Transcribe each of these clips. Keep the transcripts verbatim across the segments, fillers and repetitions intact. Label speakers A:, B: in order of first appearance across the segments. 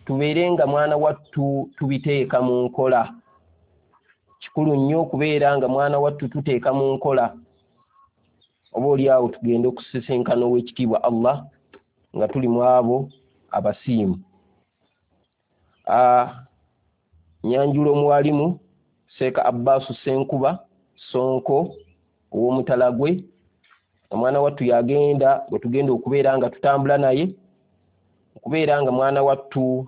A: tubeerenga mwana wattu tubiteeka mu nkola. Kikulu nnyo okubeera nga mwana wattu tuteeka mu nkola. Oba oli awo tugenda okusisinkana ow'ekitiibwa Allah nga tuli mu abo abasiimu. Nyanjula omuwalimu Seeka Abbasu Senkuba Sonko ow'Omutalagwe, omwana wattu yagenda bwe tugenda okubeera nga tutambula naye, okubeera nga mwana wattu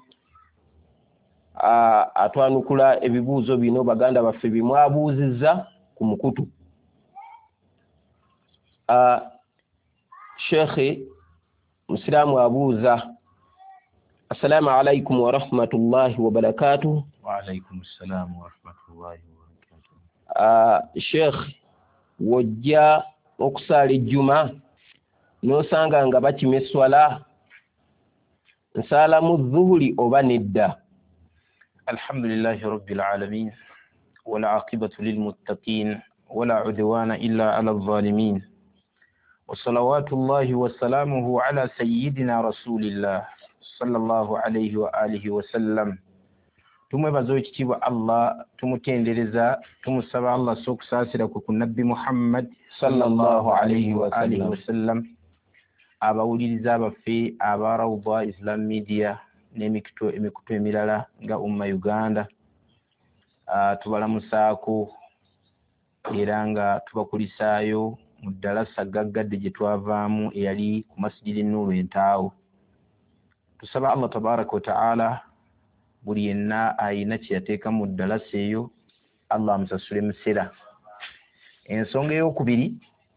A: atwanukula ebibuuzo bino baganda baffe bimwabuuzizza ku mukutu. Sheikh Musiramu abuuza, assalamu alaikum wa rahmatullahi wa barakatuh.
B: Wa alaikum assalam wa rahmatullahi wa barakatuh.
A: Sheikh, wojja okusala ejjuma n'osanga nga bakima esswala, nsala mu dhuhuri oba nedda?
B: Alhamdulillahi rabbil alamin wal aqibatu lil muttaqin wala udwana illa ala adh-dhalimin. وصلوات الله وسلامه على سيدنا رسول الله صلى الله عليه وآله وسلم. tumwebaza ekitiibwa Allah, tumutendereza, tumusaba Allah sokusaasira ku nabbi Muhammad sallallahu alayhi wa alihi wasallam, abawuliriza abaffe aba Rawda Islam Media n'emikutu emikutu emirala nga Umma Uganda. Tubalamusaako era nga tubakulisaayo mu ddalasa gaggadde gye twavaamu eyali ku Masjidi Nuuru Entaawo. Tusaba Allah tabaraka wa ta'ala buli yenna ayina kye yateeka mu ddalasa eyo Allah amusasule musera. Ensonga ey'okubiri,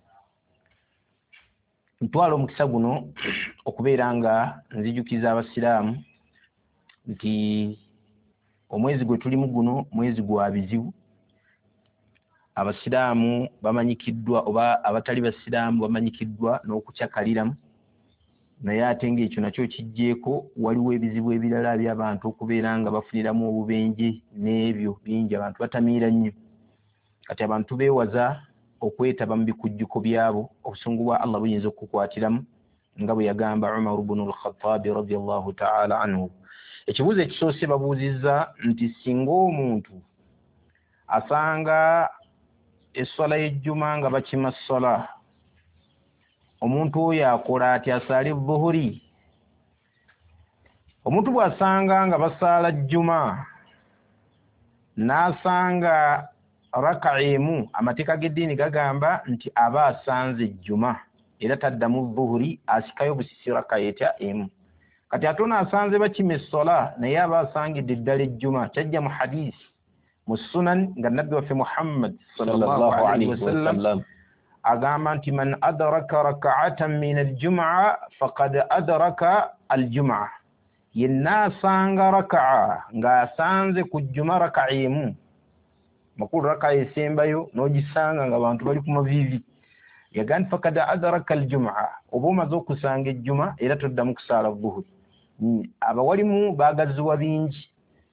B: ntwala omukisa guno okubeera nga nzijukiza abasiraamu nti omwezi gwe tulimu guno mwezi gwa bizibu. Abasiraamu bamanyikiddwa oba abatali basiraamu bamanyikiddwa n'okukyakaliramu, naye ate ng'ekyo nakyo kijjeeko waliwo ebizibu ebirala by'abantu okubeera nga bafuniramu obubenje n'ebyo bingi, abantu batamiira nnyo. Kati abantu beewaza okwetaba mu bikujjuko byabo, obusungu bwa Allah buyinza okukukwatiramu nga bwe yagamba Umar ibn al-Khattab radiyallahu ta'ala anhu. Ekibuuzo ekisoose babuuzizza nti singa omuntu asanga esswala y'ejjuma nga bakima ssala, omuntu oyo akola atya? Asaale dhuhuri? Omuntu bw'asanga nga basaala jjuma n'asanga raka emu, amateeka g'eddiini gagamba nti aba asanze ejjuma era taddamu dhuhuri, asikayo busisi raka etya emu. Kati ate ono asanze bakima essala naye aba asangidde ddala ejjuma, kyajja mu hadisi mu sunan nga nabbi waffe Muhammad sallallahu alaihi wasallam agamba nti man adraka rak'atan min al-jum'a faqad adraka al-jum'a. Yenna asanga raka'a nga asanze ku jjuma raka'a emu, makulu raka'a esembayo n'ogisanga nga abantu bali ku mavivi, yagamba nti faqad adraka al-jum'a, oba omaze okusanga ejjuma era toddamu kusaala dhuhuri. Abawalimu baagaziwa bingi.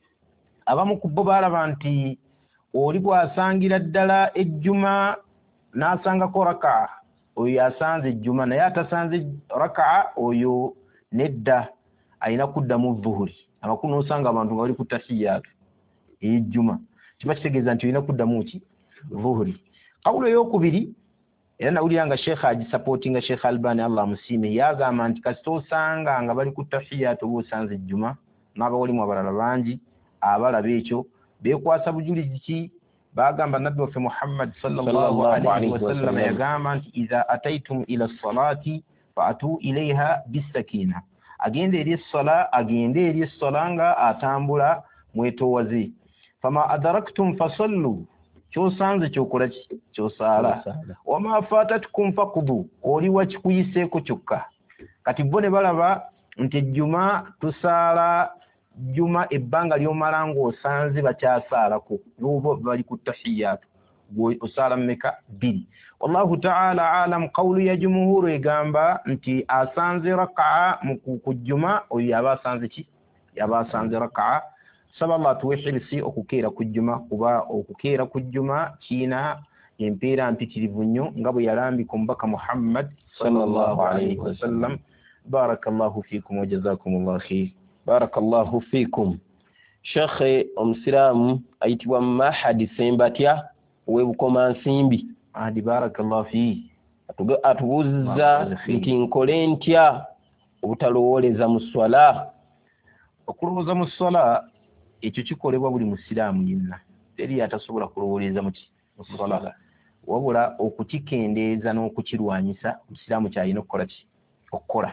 B: Abamu ku bo baalaba nti oli bw'asangira ddala ejjuma n'asangako raka'a, oyo asanze ejjuma, naye atasanze raka'a oyo nedda, ayina kuddamu dhuhuri. Amakulu n'osanga abantu nga bali ku tahiyaatu ey'ejjuma, kiba kitegeeza nti olina kuddamu ki? Dhuhuri. Kawulo ey'okubiri, era nawulira nga Sheikh agisapootinga, Sheikh Albani Allah amusiime, yagamba nti kasita osanga nga bali ku tahiyaatu oba osanze ejjuma, n'abawalimu abalala bangi abalaba ekyo beekwasa bujulizi ki? Bagamba nabbi waffe Muhammad sallallahu alaihi wasallam yagamba nti idha ataitum ila salati fa'atu ilaiha bisakina, agende eri essala agende eri essala nga atambula mwetoowaze. Fama adaraktum fasallu, kyosanze kyokola ki? Kyosaala. Wama fatatukum faqdu, oli wakikuyiseeko kyokka. Kati bo ne balaba nti ejjuma tusaala juma ebbanga ly'omala ng'osanze bakyasaalako n'oba bali ku tahiyaatu, gwe osaala mmeka? Bbiri. Wallahu ta'ala alam. Qawlu ya jumuhuru egamba nti asanze raka'a ku jjuma oyo yaba asanze ki? Yaba asanze raka'a. Saba Allah atuwe hirisi okukeera ku jjuma, kuba okukeera ku jjuma kiina empeera mpitirivu nnyo nga bwe yalambika omubaka Muhammad sallallahu alaihi wasallam. Barakallahu fikum wa jazakumullahu khair.
A: barakallahu fikum. Shekhe omusiraamu ayitibwa Mahadi Sembatya ow'ebukoma nsimbi.
B: Mahadi barakallahu fi
A: atubuuziza nti nkole ntya obutalowooleza mu swala.
B: Okulowooza mu swala ekyo kikolebwa buli musiraamu yenna, teri atasobola kulowooleza mu swala, wabula okukikendeeza n'okukirwanyisa omusiraamu kyalina okukola ki okukola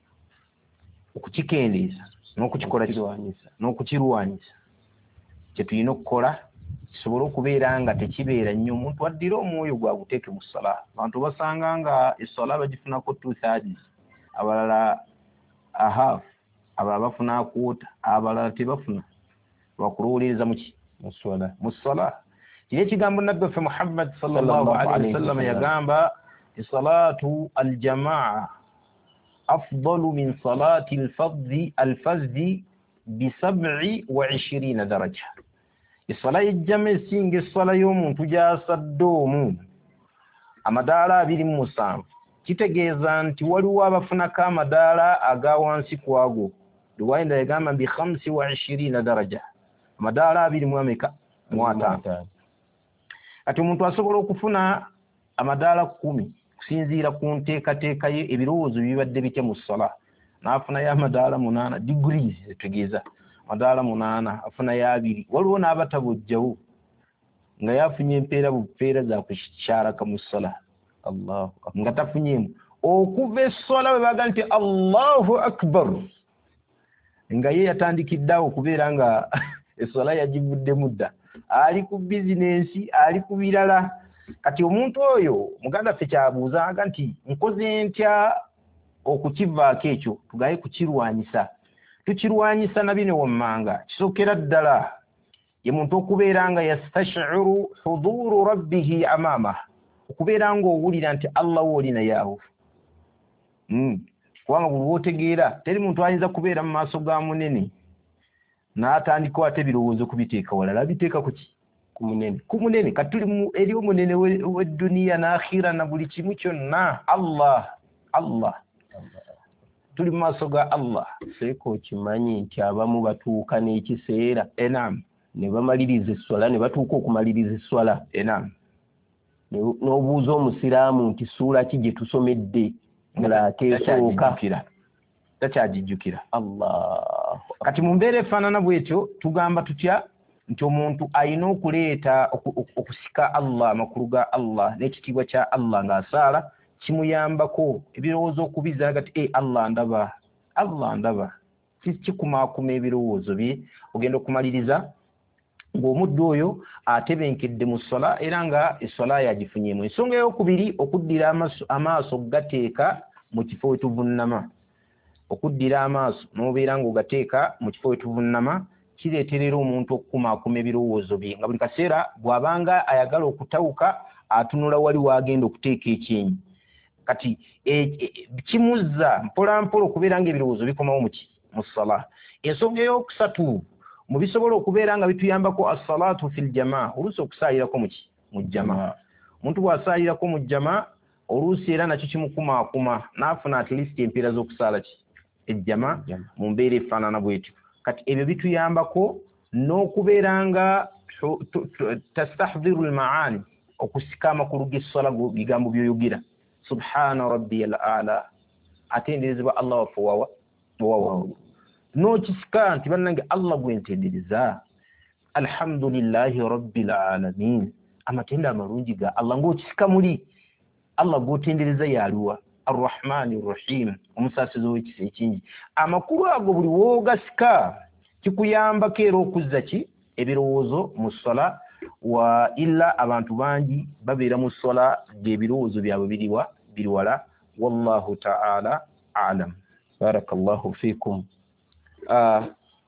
B: okukikendeeza n'okukikola n'okukirwanyisa kye tulina okukola kisobole okubeera nga tekibeera nnyo omuntu addira omwoyo gwaguteeke mu swala. Abantu basanga nga eswala bagifunako two thirds, abalala a half, abalala bafuna kwota, abalala tebafuna lwakulowooleza muki mu swala. Kiri ekigambo nabbi waffe Muhammad sallallahu alaihi wasallam yagamba salatu aljamaa afdalu min salati alfadhi alfadhi bi sab'i wa ishirina daraja. Eswala y'ejjama esinga eswala y'omuntu gy'asadde omu amadaala abiri mu musanvu. Kitegeeza nti waliwo abafunako amadaala aga wansi ku ago. Riwaya endala yagamba bi khamsi wa ishirina daraja, amadaala abiri mu ameka mu ataano. Kati omuntu asobola okufuna amadaala kumi kusinziira ku nteekateeka ye, ebirowoozo bibadde bitya mu swala. N'afunayo amadaala munaana, degrees etegeeza amadaala munaana, afunayo abiri. Waliwo n'abatabojjawo nga yafunye empeera bupeera za kukyaraka mu swala, Allahu nga tafunyemu. Okuva esswala bwe baga nti Allahu akbar, nga ye yatandikiddeawo okubeera nga esswala yagivuddemu dda, ali ku bizinensi, ali ku birala. Kati omuntu oyo muganda ffe kyabuuzanga nti nkoze ntya okukivaako ekyo, tugaye kukirwanyisa. Tukirwanyisa na bino wammanga. Kisookera ddala ye muntu okubeera nga yastashiru huduru rabbihi amama, okubeera nga owulira nti Allah wooli naye awo. Kubanga bwe bw'otegeera teri muntu ayinza kubeera mu maaso ga munene n'atandika ate ebirowoozo kubiteeka walala, abiteeka ku ki ku munene ku munene. Kati tuli eri omunene w'edduniya n'akhira na buli kimu kyonna Allah Allah tuli mu maaso ga Allah.
A: Seeko okimanyi nti abamu batuuka n'ekiseera
B: enam
A: ne bamaliriza esswala, ne batuuka okumaliriza esswala
B: enam
A: n'obuuza omusiraamu nti ssuula ki gye tusomedde ng'ate esooka
B: takyagijjukira.
A: Allah.
B: Kati mu mbeera efaanana bw'etyo tugamba tutya nti omuntu alina okuleeta okusika Allah, amakulu ga Allah n'ekitiibwa kya Allah ng'asaala kimuyambako ebirowoozo okubiza gati e Allah ndaba Allah ndaba kikumaakuma ebirowoozo bye, ogenda okumaliriza ng'omuddu oyo atebenkedde mu swala era nga esswala yagifunyemu. Ensonga ey'okubiri, okuddira amaaso gateeka mu kifo we tuvunnama. Okuddira amaaso n'obeera ng'ogateeka mu kifo we tuvunnama kireeterera omuntu okukumaakuma ebirowoozo bye, nga buli kaseera bw'abanga ayagala okutawuka atunula wali w'agenda okuteeka ekyenyi. Kati kimuzza mpola mpola okubeera ng'ebirowoozo bikomawo muki mu ssala. Ensonga ey'okusatu, mu bisobola okubeera nga bituyambako as-salatu fil jamaa, oluusi okusaalirako muki mu jamaa. Omuntu bw'asaalirako mu jamaa oluusi era nakyo kimukumaakuma n'afuna at least empeera z'okusaala ki ejjamaa mu mbeera efaanana bw'etyo. Kati ebyo bituyambako n'okubeera nga tastahdhiru al-maani, okusika amakulu g'esswala bigambo by'oyogera. Subhana rabbiyal a'la, atenderezebwa Allah waffe wawa wawa, n'okisika nti bannange Allah gwentendereza, alhamdulillahi rabbil alamin, amatenda amalungi ga Allah ng'okisika muli Allah gwotendereza yaliwa arrahmani rrahim, omusaasizi w'ekisa ekingi. Amakulu ago buli woogasika kikuyambako era okuzza ki ebirowoozo mu ssala. Wa illa abantu bangi babeera mu ssala ng'ebirowoozo byabwe biriwa biri wala. Wallahu ta'ala a'lam.
A: Barakallahu fikum. Uh,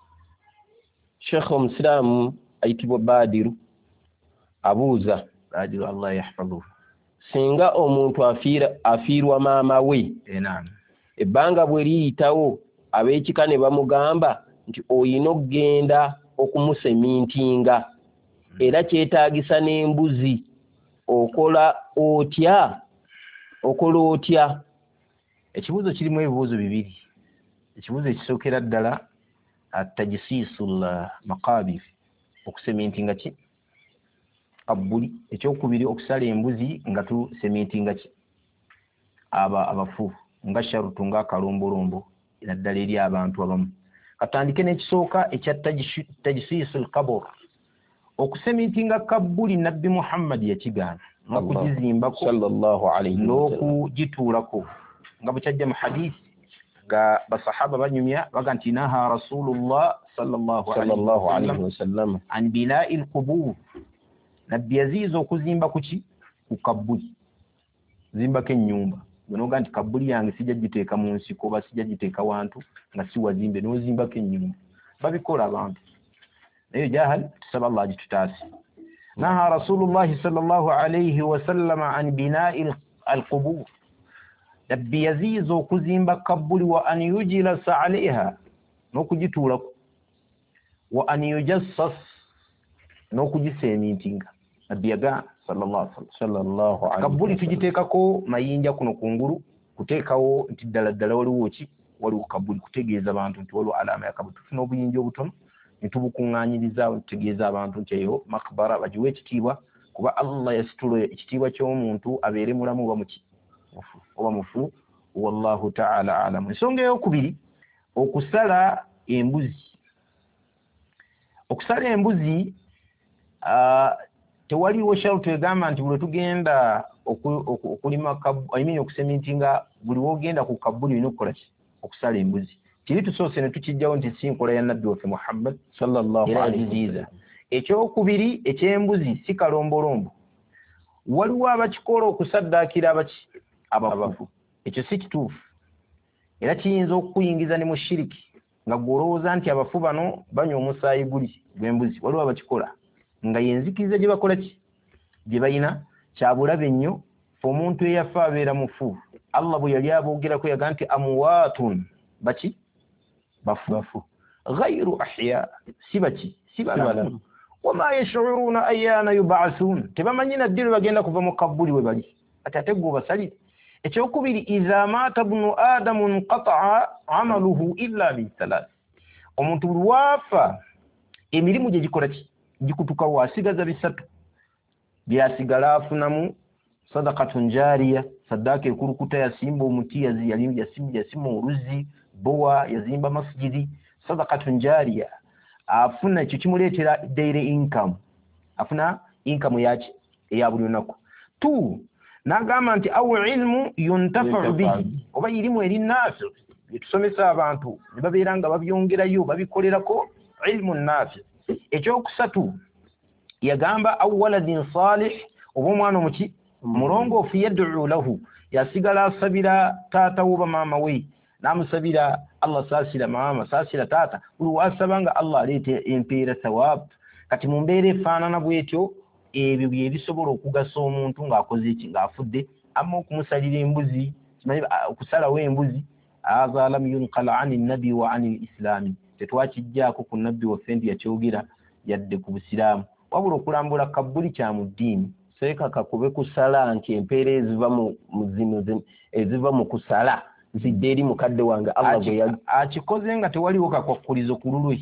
A: Sheikh omusiraamu ayitibwa Badiru abuuza,
B: Badiru Allah yahfadhuhu,
A: singa omuntu afiira afiirwa maama we,
B: enam
A: ebbanga bwe liyitawo ab'ekika ne bamugamba nti oyina okugenda okumusemintinga era kyetaagisa n'embuzi, okola otya okola otya?
B: Ekibuuzo kirimu ebibuuzo bibiri. Ekibuuzo ekisookera ddala atajisisul maqabir okusementinga ki kabuli. Ekyokubiri okusala embuzi nga tusementinga ki aba abafu nga sharutu nga kalombolombo naddala eri abantu abamu. Katandike n'ekisooka ekya tajisisul qabr okusementinga kabuli Nabbi Muhammad yakigaana n'okugizimbako sallallahu alayhi n'okugituulako nga bukyajja mu hadisi nga basahaba banyumya baga nti naha rasulullah sallallahu alayhi wasallam an bina'il qubur. Nabbi yaziiza okuzimba kuki ku kabuli, zimbako ennyumba noga nti kabuli yange sijja giteeka mu nsiko oba sijja giteeka wantu nga si wazimbe n'ozimbako ennyumba. Babikola abantu naye jahal tusaba Allah agitutaase. Naha rasulullah sallallahu alayhi wasallam an bina'il alqubur. Nabbi yaziiza okuzimba kabuli wa an yujlasa alayha n'okugituulako wa an yujassas n'okugisemintinga. Nabbi yaga sallallahu sallallahu alayhi kabuli tugiteekako mayinja kuno kungulu kuteekawo nti ddala ddala waliwo ki waliwo kabuli kutegeeza abantu nti waliwo alama ya kabuli. Tufuna obuyinja obutono netubukuŋŋaanyiriza tutegeeza abantu nti eyo makbara bagiwe ekitiibwa kuba Allah yasitula ekitiibwa ky'omuntu abeere mulamu oba muki oba mufu. Wallahu ta'ala alam. Ensonga eyokubiri okusala embuzi. Okusala embuzi uh, tewaliwo sharutu egamba nti buli tugenda okulima ayimini okusementinga buli wogenda ku kabuli olina okukola ki okusala embuzi. Kiri tusoose ne tukijjawo nti si nkola ya Nabbi waffe Muhammad sallallahu alayhi wasallam. Ekyokubiri eky'embuzi si kalombolombo. Waliwo abakikola okusaddaakira abaki abafu. Ekyo si kituufu era kiyinza okukuyingiza ne mu shiriki nga gwolowooza nti abafu bano banywa omusaayi guli gw'embuzi. Waliwo abakikola nga yenzikiriza gye bakola ki gye balina kyabulabe nnyo. Omuntu eyafa abeera mufu. Allah bwe yali aboogerako yaga nti amwaatun baki bafu bafu ghayru ahya si baki si balamu wama yash'uruna ayyana yub'athun tebamanyi naddiro bagenda kuva mu kabuli we bali ate ate gwo basali. Ekyokubiri idha mata ibnu adamu nqata'a amaluhu illa min thalath. Omuntu lwafa emirimu gye gikola ki gikutuka wasigaza bisatu byasigala afunamu sadaqatun jariya sadaka ekulukuta yasimba omuti yalimba yasimba yasimba oluzi bowa yazimba masjidi sadaqatun jariya afuna ekyo kimuleetera daily income afuna income yaki eya buli lunaku. Tu n'agamba nti au ilmu yuntafa'u bihi oba irimu erinnafi etusomesa abantu ne babeera nga babyongerayo babikolerako ilmu nafi. Ekyokusatu yagamba au waladin salih oba omwana omuki mulongoofu yad'u lahu yasigala asabira taata oba maama we namusabira Allah saasira maama saasira taata buli wasabanga Allah aleete empeera thawabu. Kati mu mbeera efaanana bwetyo ebyo bye bisobola okugasa omuntu ng'akoze eki ng'afudde amma okumusalira embuzi okusalawo embuzi aza lam yunqala ani nabi wa ani islami tetwakijjaako ku nabbi waffe nti yakyogera yadde ku busiraamu wabula okulambula kabuli kya mu ddiini.
A: Seeka kakube kusala nti empeera eziva mu zino eziva mu kusala zidde eri mukadde wange Allah gwe
B: akikoze nga tewaliwo kakwakkulizo ku lulwe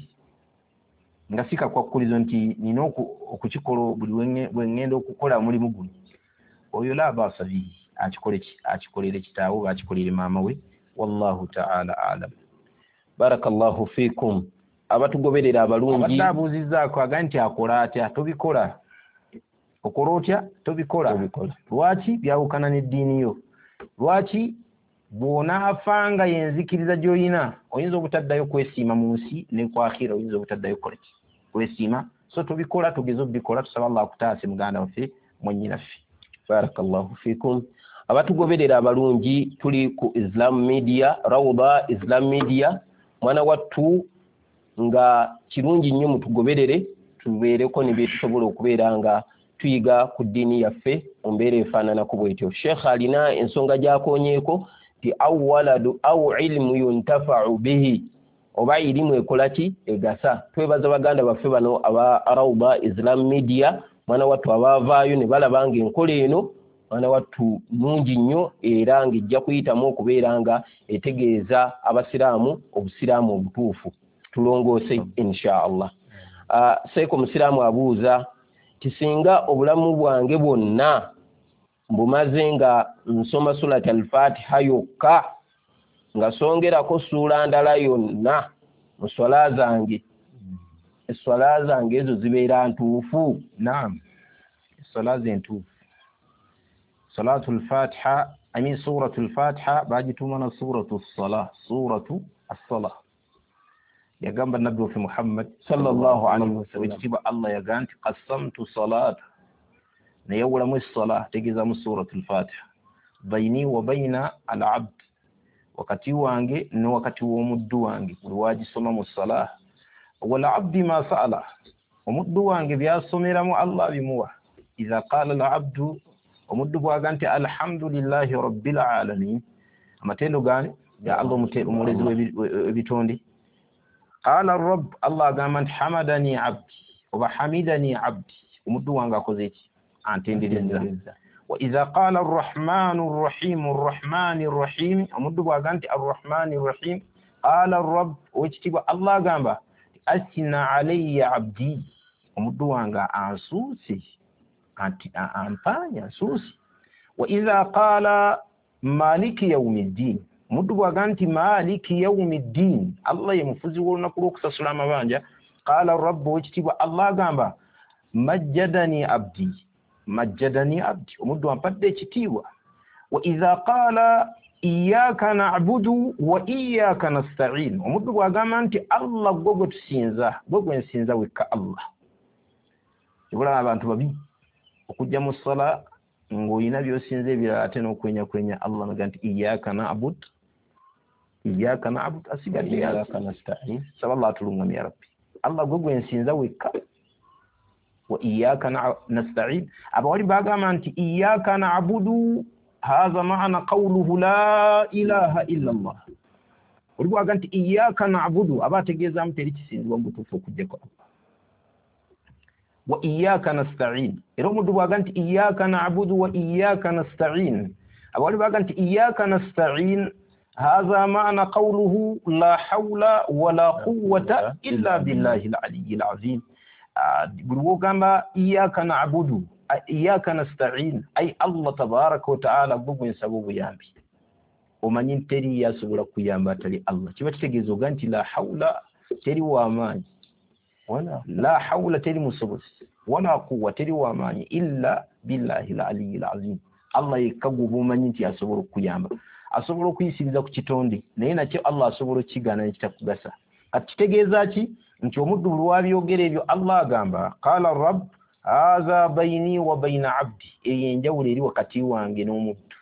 B: nga si kakwakkulizo nti nina okukikola buli bwengenda okukola mulimu guno oyo la basabi akikole ki akikolere kitaawo bakikolere maama we. Wallahu ta'ala alam.
A: Barakallahu fikum. Abatugoberera abalungi
B: abatabuuzizaako aga nti akola atya tobikola okola otya tobikola. Lwaki byawukana n'eddiini yo? Lwaki bw'onaafanga yenzikiriza gy'olina oyinza obutaddayo kwesiima mu nsi ne ku akhira oyinza obutaddayo kukola ki kwesiima. So tobikola tugeze obikola tusaba Allah akutaase muganda waffe mwennyinaffe.
A: Barakallahu fikum. Abatugoberera abalungi tuli ku Islam Media Rawda Islam Media mwana wattu nga kirungi nnyo mutugoberere tubeereko ne bye tusobola okubeera nga tuyiga ku ddiini yaffe mu mbeera efaananako bwetyo. Sheikh alina ensonga gy'akoonyeeko ti au waladu au ilmu yuntafa'u bihi oba irimu ekola ki egasa. Twebaza baganda baffe bano aba Rawda Islam Media mwana wattu abaavaayo ne balaba nga enkola eno mwana wattu nungi nnyo era ng'ejja kuyitamu okubeera nga etegeeza abasiraamu obusiraamu obutuufu. tulongoose insha Allah. Uh, seeko musiraamu abuuza tisinga obulamu bwange bwonna mbumaze nga nsoma surat al-Fatiha yokka nga songerako ssuula ndala yonna mu swala zange, esswala zange ezo zibeera ntuufu?
B: Naam, esswala ze ntuufu. Salatul Fatiha ami suratul Fatiha bagitumana suratu as-salah, suratu as-salah. Yagamba nabbi wa Muhammad sallallahu alaihi wasallam ekitiibwa Allah yagaa nti qassamtu salata nayawulamu as-salah tegeeza mu suratul Fatiha baini wa baina al-abd, wakati wange ne wakati w'omuddu wange buli wagisoma mu salah, wal abdi ma sa'ala, omuddu wange byasomeramu Allah bimuwa. Idha qala al-abdu, omuddu bwaga nti alhamdulillahi rabbil alamin, amatendo gani ya Allah omulezi w'ebitonde. Qala ar-rabb, Allah agamba nti hamadani abdi oba hamidani abdi, omuddu wange akoze ki? Antendereza. Wa idha qala ar-rahmanu ar-rahim ar-rahmani ar-rahim, omuddu bwaga nti ar-rahmani ar-rahim, qala ar-rabb, owekitiibwa Allah agamba asina alayya abdi, omuddu wange ansuuse anti ampanya ansuuse. Wa idha qala maliki yawmiddin, omuddu bwaga nti maliki yawmiddin, Allah ye mufuzi w'olunaku lw'okusasula amabanja, qala ar-rabb, owekitiibwa Allah agamba majjadani abdi, majjadani abdi, omuddu ampadde ekitiibwa. Wa idha qala iyyaka na'budu wa iyyaka nasta'in, omuddu bwagamba nti Allah gwe gwe tusinza, gwe gwe nsinza wekka Allah. Ibula abantu babi okujja mu ssala ng'olina by'osinza ebirala ate n'okwenya kwenya Allah naga nti iyyaka na'budu iyyaka na'budu asigadde iyyaka nasta'in. Saba Allah atulungamye ya Rabbi, Allah gwe gwe nsinza wekka wa iyyaka nasta'in. Abawali bagamba nti iyyaka na'budu hadha ma'ana qawluhu la ilaha illa Allah. Olibwaga nti iyyaka na'budu aba ategeeza muteri kisinzibwa mutuufu okujjako Allah. Wa iyyaka nasta'in, era omuddu bwaga nti iyyaka na'budu wa iyyaka nasta'in, abawali baga nti iyyaka nasta'in hadha ma'ana qawluhu la hawla wa la quwwata illa billahi al-aliyyil azim. Buli wogamba iyyaka na'budu iyyaka nasta'in, ay Allah tabaraka wa ta'ala gwe nsaba obuyambi, omanyi teri yasobola kuyamba atali Allah. Kiba kitegeeza oga nti la hawla, teri w'amaanyi, wala la hawla, teri musobozi, wala quwwa, teri w'amaanyi, illa billahi al-aliyyil azim. Allah yekka gwe omanyi nti asobola okuyamba, asobola okuyisiriza ku kitonde, naye nakyo Allah asobola okkigaana ne kitakugasa. Kati kitegeeza ki? Nti omuddu buli wabyogera ebyo Allah agamba qala rabb hadha bayni wa bayna abdi, eyo enjawulo eri wakati wange n'omuddu.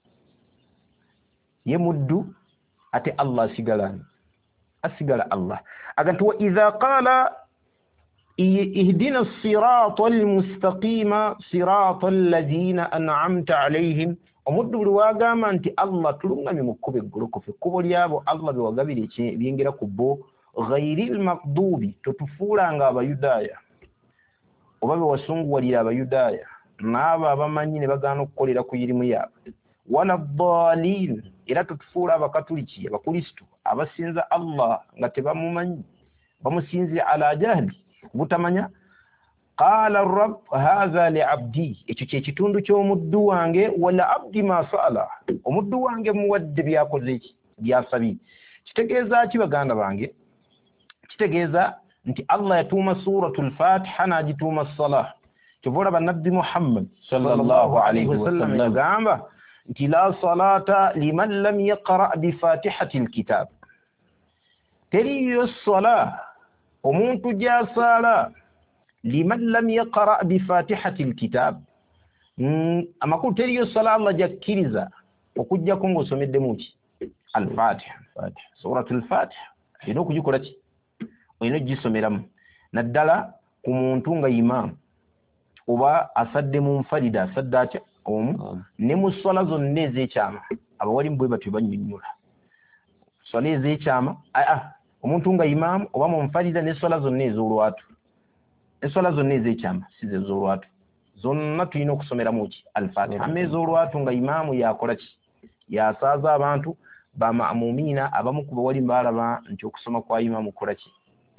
B: Ye muddu ate Allah asigala asigala Allah. Aganti wa idha qala ihdina as-sirata al-mustaqima sirata alladhina an'amta alayhim, omuddu buli wagamba nti Allah tulungamye mu kkubo eggolokofu, ekkubo lyabo Allah bewagabira ebyengera ku bo, ghayril maqdubi, totufuulanga abayudaaya oba bewasunguwalira abayudaaya n'abo abamanyi ne bagaana okukolera ku irimu yaabwe, wala ddaalin, era totufuula abakatuliki abakristo abasinza Allah nga tebamumanyi, bamusinzira ala jahli, butamanya. Qala rabb hadha li abdi, ekyo kye kitundu ky'omuddu wange, wala abdi ma sa'ala, omuddu wange muwadde byakoze ki, byasabye. Kitegeeza ki baganda bange? Kitegeeza nti Allah yatuuma suratul Fatiha n'agituuma as-salah. Kyova olaba nabbi Muhammad sallallahu alayhi wasallam yagamba nti la salata liman lam yaqra bi fatihati al-kitab, teriyo salah omuntu gy'asaala liman lam yaqra bi fatihati al-kitab, amakulu teriyo salah Allah gyakkiriza okujjako ng'osomeddemu ki al-Fatiha, suratul Fatiha. Olina okugikola ki? Olina ogisomeramu, naddala ku muntu nga imaamu oba asadde mu nfalida, asadde atya omu, ne mu swala zonna ez'ekyama abawalimu bwe batyo bannyonnyola swala ez'ekyama, aa omuntu nga imaamu oba mu nfalida n'eswala zonna ez'olwatu, eswala zonna ez'ekyama si ze ez'olwatu, zonna tulina okusomeramu ki al-Fatiha. Amma ez'olwatu nga imaamu yakola ki? Yasaaza abantu bamamumiina, abamu ku bawalimu baalaba nti okusoma kwa imaamu kukola ki?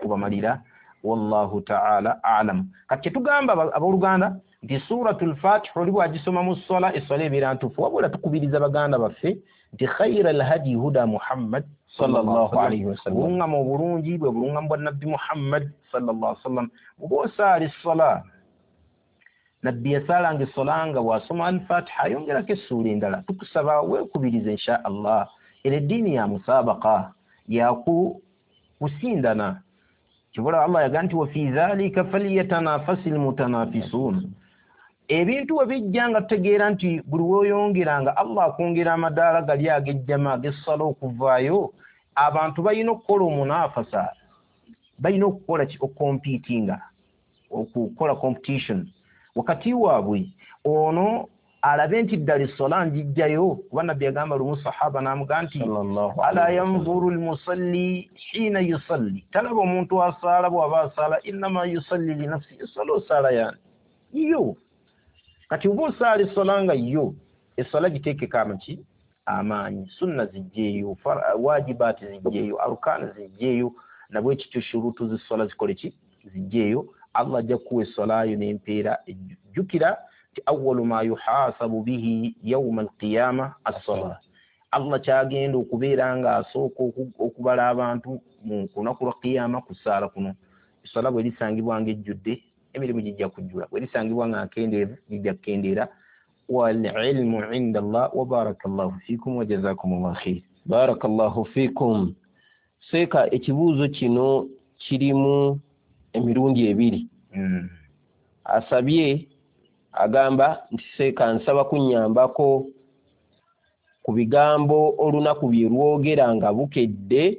B: kubamalira wallahu ta'ala a'lam. Kati tugamba aboluganda nti suratul Fatiha oli bwagisoma mu ssola essola ebeera ntuufu wabula tukubiriza baganda baffe nti khayral hadi huda Muhammad sallallahu alayhi wasallam. Bulungamu obulungi bwe bulungamu bwa nabbi Muhammad sallallahu alayhi wasallam. Bw'oba osaala essola nabbi yasalanga essola nga bw'asoma al-Fatiha ayongerako essuula endala, tukusaba weekubiriza insha Allah. Era eddiini ya musaabaqa yaku kusindana. Kibula Allah yaga nti wa fi dhalika falyatanafasil mutanafisun. Ebintu ebijja nga tutegeera nti buli w'oyongeranga Allah akwongera amadaala gali ag'ejjama ag'essala okuvaayo, abantu balina okukola omunafasa, balina okukola okompitinga, okukola competition wakati waabwe. Ono alabe nti ddala essola njijjayo, kuba nabbi yagamba lumu sahaba n'amugaa nti ala yanzuru almusalli hiina yusalli, talaba omuntu asaala bw'aba asaala, innama yusalli li nafsi, essola osaala yani yo. Kati oba osaala essola nga yo essola giteekeko amaki amaanyi, sunna zijjeeyo, wajibaati zijjeeyo, arukaani zijjeeyo, nabwe kityo shuruutu z'essola zikole ki zijjeeyo. Allah ajja kuwa essola yo n'empeera ejjukira ti awwalu ma yuhasabu bihi yawma alqiyama as-salat. Allah kyagenda okubeera nga asooka okubala abantu mu kunaku lwa qiyama kusaala kuno. Essola bwe lisangibwa nga ejjudde emirimu gijja kujjula, bwe lisangibwa nga nkendeevu gijja kukendeera. Wal ilmu inda Allah wa barakallahu fikum wa jazakumullahu khair.
A: Barakallahu fikum. Seeka ekibuuzo kino kirimu emirundi ebiri.
B: Mm.
A: Asabye agamba nti seeka nsaba kunnyambako ku bigambo olunaku bye lwogera nga bukedde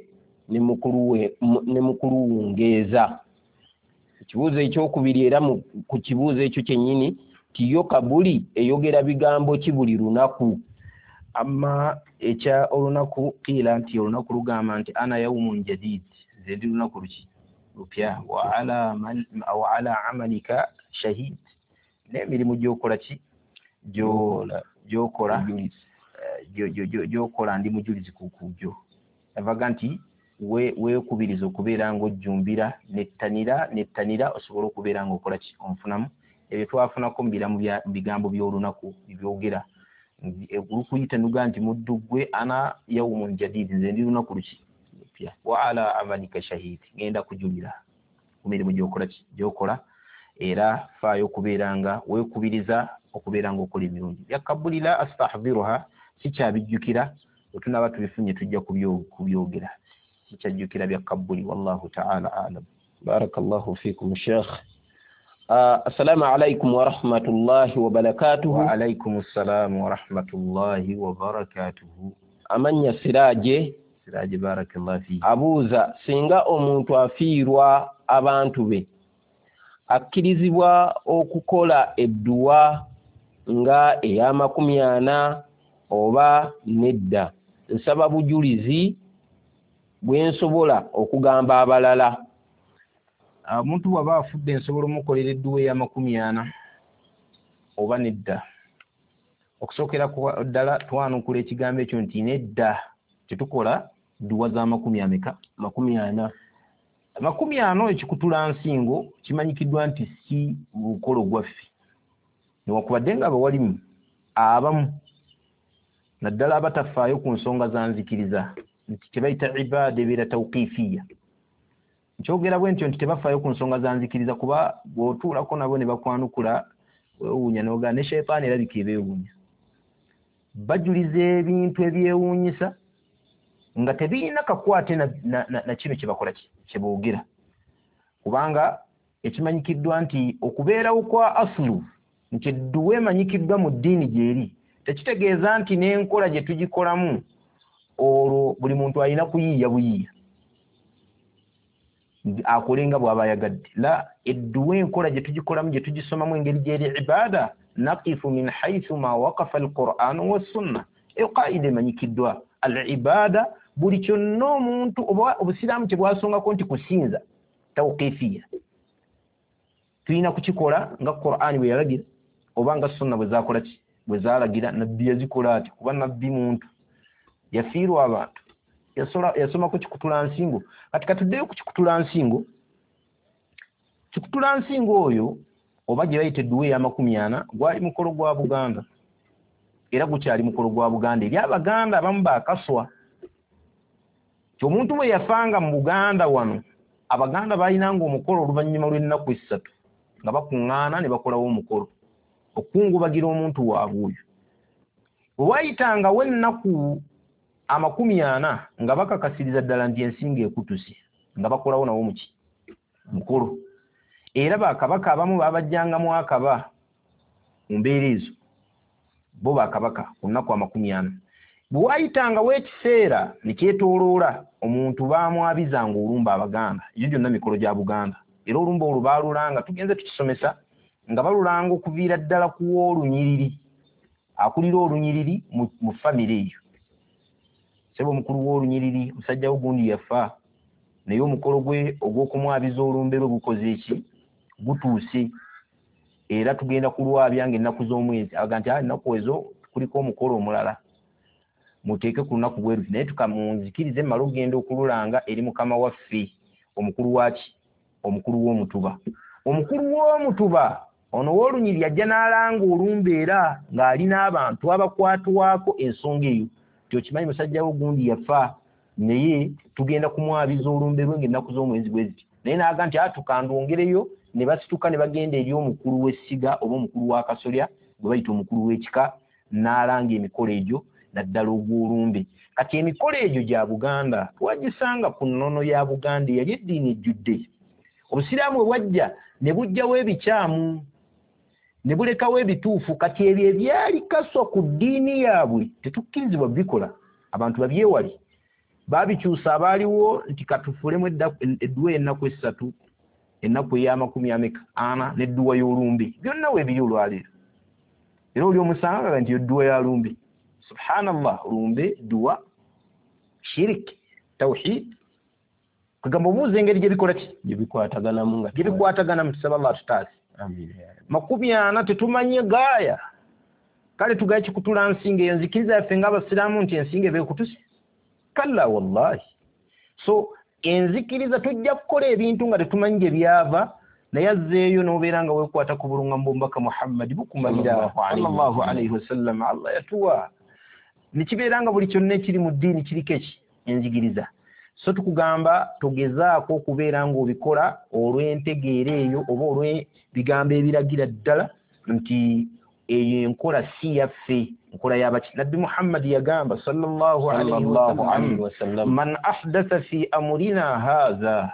A: ne mukuluwungeeza. Ekibuuzo ekyokubiri era ku kibuuzo ekyo kyennyini tiyo kabuli eyogera bigambo ki buli lunaku.
B: Amma ekya olunaku kiila nti olunaku lugamba nti ana yawmun jadid, nze ndi lunaku luki lupya, wa ala man aw ala amalika shahid, n'emirimu gy'okola ki gy'okola gy'okola ndi mujulizi ku kujjo. Avaga nti weekubiriza okubeera ng'ojjumbira nettanira nettanira osobola okubeera ng'okola ki onfunamu ebyo twafunako mu bigambo by'olunaku byogera. Olukuyita nuga nti muddu ggwe ana yawmun jadid, nze ndi lunaku luki lupya, wa ala amalika shahid, ngenda kujulira ku mirimu gy'okola ki gy'okola. Era faayo okubeera nga weekubiriza okubeera ng'okola emirungi. Byakabulira astahdiruha, sikyabijjukira otunaba tubifunye tujja kubyogera, sikyajjukira byakabuli. Wallahu ta'ala alam.
A: Barakallahu fikum Sheikh. Uh, assalamu alaikum wa rahmatullahi wa barakatuhu.
B: Wa alaikum assalamu wa rahmatullahi wa barakatuhu.
A: Amanya Siraje.
B: Siraje barakallahu fi.
A: Abuuza, singa omuntu afiirwa abantu be akkirizibwa okukola edduwa nga ey'amakumi ana oba nedda, nsaba bujulizi bwe nsobola okugamba abalala.
B: Omuntu bw'aba afudde nsobola omukolera edduwa ey'amakumi ana oba nedda. Okusookera ddala twanukula ekigambo ekyo nti nedda tetukola dduwa z'amakumi ameka
A: makumi ana.
B: Makumi ano ekikutula nsingo kimanyikiddwa nti si lukolo gwaffe, newankubadde nga abawalimu abamu naddala abatafaayo ku nsonga za nzikiriza nti tebayita ibaada ebeera tawqifiya. Nkyogera bwe ntyo nti tebafaayo ku nsonga za nzikiriza kuba bw'otuulako nabo ne bakwanukula weewuunya n'ogaa ne shayitaani erabika ebeewuunya. Bajuliza ebintu ebyewuunyisa nga tebirina kakwate na, na, na, na kino kyebakola kyeboogera, kubanga ekimanyikiddwa nti okubeerawo kwa aslu nti edduwa emanyikiddwa mu ddiini gyeri tekitegeeza nti n'enkola gye tugikolamu olwo buli muntu alina kuyiiya buyiiya akolenga bw'aba ayagadde. La, edduwa enkola gye tugikolamu gye tugisomamu engeri gyeri ibaada, naqifu min haythu ma waqafa alqur'anu wassunna. Eyo qaida emanyikiddwa al ibaada buli kyonna omuntu oba obusiraamu kye bwasongako nti kusinza tawqifiya, tulina kukikola nga Qur'ani bwe yalagira oba nga sunna bwe zakola ki bwe zalagira. Nabbi yazikola ati, kuba nabbi muntu yafiirwa abantu, yasoma ku kikutula nsingo. Kati katuddeyo ku kikutula nsingo Kikutulansinga oyo oba gye bayita edduwa ey'amakumi ana gwali mukolo gwa Buganda era gukyali mukolo gwa Buganda eri Abaganda abamu baakaswa. Omuntu bwe yafanga mu Buganda wano Abaganda baalinanga omukolo oluvannyuma lw'ennaku essatu nga bakuŋŋaana ne bakolawo omukolo okukungubagira omuntu waabwe oyo. Bwe waayitangawo ennaku amakumi ana nga bakakasiriza ddala nti ensinga ekutuse nga bakolawo nawo muki mukolo. Era bakabaka abamu baabajjangamu akaba mu mbeera ezo bo bakabaka ku nnaku amakumi ana. Bwe waayitangawo ekiseera ne kyetooloola omuntu baamwabizanga olumba Abaganda. Egyo gyonna mikolo gya Buganda. Era olumba olwo baalulanga tugenze tukisomesa nga balulanga okuviira ddala ku w'olunyiriri akulira olunyiriri mu famire eyo. Sebo mukulu w'olunyiriri musajja ogundi yafa naye omukolo gwe ogw'okumwabiza olumbe lwe gukoze eki gutuuse era tugenda kulwabya ng'ennaku z'omwezi. Aga nti ennaku ezo kuliko omukolo omulala muteeke ku lunaku bwe luti naye tukamunzikirize mmale okugenda okululanga eri mukama waffe omukulu waki omukulu w'omutuba. Omukulu w'omutuba ono w'olunyiri yajja n'alanga olumbe era ng'alina abantu abakwatwako ensonga eyo ti okimanyi musajja we gundi yafa naye tugenda kumwabiza olumbe lwe ng'ennaku z'omwezi bwe ziti. Naye n'aga nti atukandongereyo ne basituka ne bagenda eri omukulu w'essiga oba omukulu wa kasolya gwe bayita omukulu w'ekika n'alanga emikolo egyo naddala ogw'olumbe. Kati emikolo egyo gya Buganda twagisanga ku nnono ya Buganda eyali eddiini ejjudde. Obusiraamu bwe bwajja ne bujjawo ebikyamu ne bulekawo ebituufu. Kati ebyo ebyali kaswa ku ddiini yaabwe tetukkirizibwa bikola abantu babyewali. Baabikyusa abaaliwo nti katufulemu edduwa ennaku essatu ennaku ey'amakumi ameka ana n'edduwa y'olumbe byonna weebiri olwaleero. Era oli omusanga nti edduwa ya lumbe. Subhanallah, lumbe duwa shiriki tawhid kagamba obuuza engeri gye bikola ki
A: gye bikwataganamu nga
B: gye bikwataganamu tusaba Allah tutaasi. Makumi ana tetumanye gaaya kale tugaye kikutula nsinga eyo nzikiriza yaffe ng'Abasiraamu nti ensinga eba ekutuse kalla wallahi. So enzikiriza tujja kukola ebintu nga tetumanyi gye byava naye azzeeyo n'obeera nga weekwata ku bulungambo mbaka Muhammad bukumalira sallallahu alayhi wasallam. Allah yatuwa nikibeera nga buli kyonna ekiri mu ddiini kiriko eki enzikiriza. So tukugamba togezaako okubeera ng'obikola olw'entegeera eyo oba olw'ebigambo ebiragira ddala nti eyo enkola si yaffe nkola y'abaki. Nabbi Muhammad yagamba sallallahu alayhi wasallam man ahdatha fi amrina haadha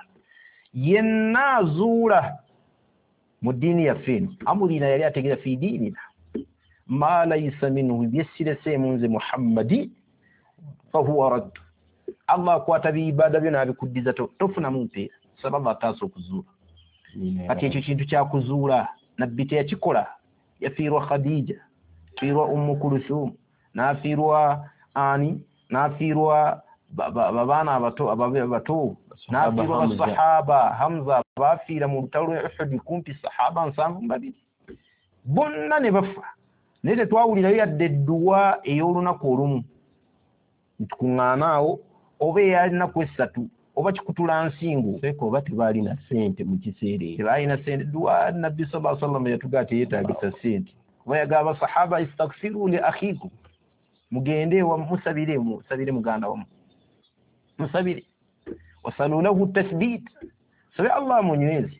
B: yenna azuula mu ddiini yaffe eno. Amrina yali ategeera fi diinina ma laysa minhu byessireseemu nze Muhammadi fahuwa raddu. Allah akwata biibada byo n'abikuddiza tofunamu mpeera. Saba Allah ataasa okuzuula. Kati ekyo kintu kyakuzuula nabbi teyakikola. Yafiirwa Khadija, yafiirwa Ummu Kulthum, n'afiirwa ani, n'afiirwa babaana abato abato, n'afiirwa basahaba Hamza baafiira mu lutalo lwa Uhud kumpi sahaba nsanvu mu babiri bonna ne bafa. Naye tetwawulirayo yadde edduwa ey'olunaku olumu ntukuŋŋaanaawo oba eyalinaku essatu oba kikutula nsingo
A: seeko oba tebaalina ssente mu kiseera ekyo.
B: Tebaalina ssente. Dduwa Nabbi sallallahu alayhi wa sallam yatugaa teyeetaagisa ssente. Kuba yagamba sahaba istaghfiru li akhikum, mugende musabire musabire muganda wamu musabire wasalu lahu tasbit sabe Allah munywezi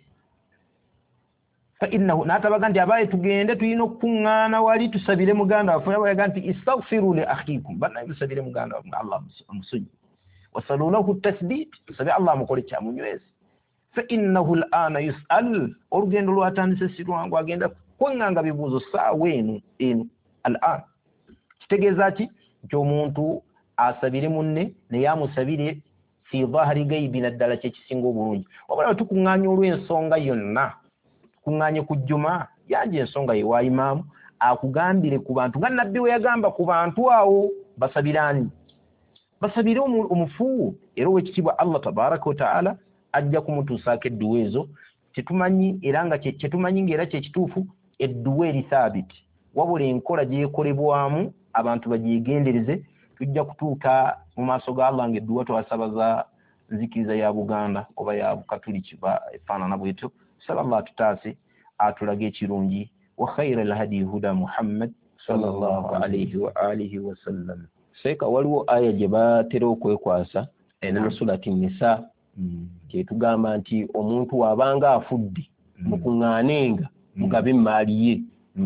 B: fa innahu natabaga nti abaye tugende tuyina okuŋŋaana wali tusabire muganda waffe. Yabaga nti istaghfiru li akhikum banna musabire muganda wamu Allah amusonyi wasalu lahu tasbit sabe Allah mukole kya munywezi. Fa innahu al'ana yus'al olugendo lwatandise sirwangu agenda kwanganga bibuuzo saawa eno eno al'an. Kitegeeza ki nti omuntu asabire munne naye amusabire fi dhahri gaibi naddala kyekisinga obulungi. Wabula tukuŋŋaanya olw'ensonga yonna tukuŋŋaanye ku jjuma yanje ensonga ye wa imaamu akugambire ku bantu nga nabbi we yagamba ku bantu awo basabiraani basabire omufu. Era ow'ekitiibwa Allah tabaraka wa ta'ala ajja kumutuusaako edduwa ezo. Tetumanyi era nga kyetumanyi ng'era kyekituufu edduwa eri thabiti wabula enkola gyekolebwamu abantu bagyegendereze. Tujja kutuuka mu maaso ga Allah ng'edduwa twasabaza nzikiriza ya Buganda oba ya Bukatuliki ba efaanana bwetyo. sallallahu tutaase atulage ekirungi wa khayra alhadi huda Muhammad sallallahu alayhi wa alihi wa sallam.
A: Seeka waliwo aya gye batera okwekwasa mu surati Nisa kyetugamba nti omuntu wabanga afudde mukuŋŋaanenga mugabe emmaali ye.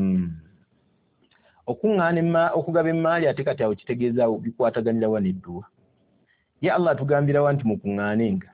B: Okuŋŋaana okugaba emmaali ate kati awo kitegeeza bikwataganira wa n'edduwa. Ye Allah atugambirawa nti mukuŋŋaanenga,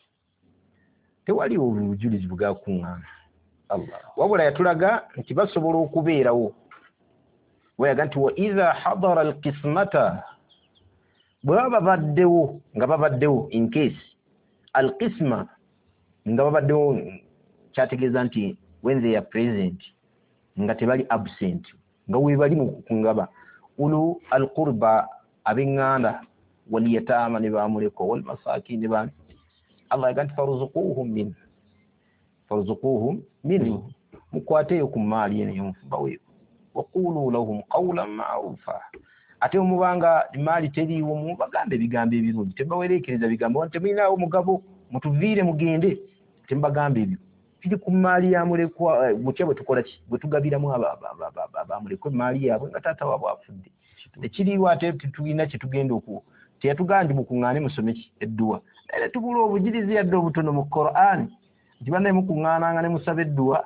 B: tewali obujulizi bwa kuŋŋaana. Wabula yatulaga nti basobola okubeerawo weyaga nti wa idha hadara alqismata, bwe baba baddewo nga babaddewo in case alqisma nga babaddewo kyategeeza nti when they are present nga tebali absent nga webali mu kungaba ulu alqurba ab'eŋŋanda waliyataama ne bamuleko walmasakini ba Allah yaga nti farzuquhum min farzuquhum minhu mukwateyo ku maali eno y'omufuba weewo waqulu lahum qawlan ma'rufa. Ate omubanga maali teriiwo mubagambe ebigambo ebirungi, tebawereekereza bigambo nti temulinawo mugabo mutuviire mugende, temubagambe ebyo biri ku maali ya mulekwa. Butya bwe tukola ki bwe tugabiramu abamulekwa emaali yaabwe nga taata waabwe afudde, tekiriiwo ate tulina kye tugenda okuwo. Teyatugamba nti mukuŋŋaane musome ki edduwa, naye tubula obujirizi yadde obutono mu Qur'an nti bannaye mukuŋŋaananga ne musaba edduwa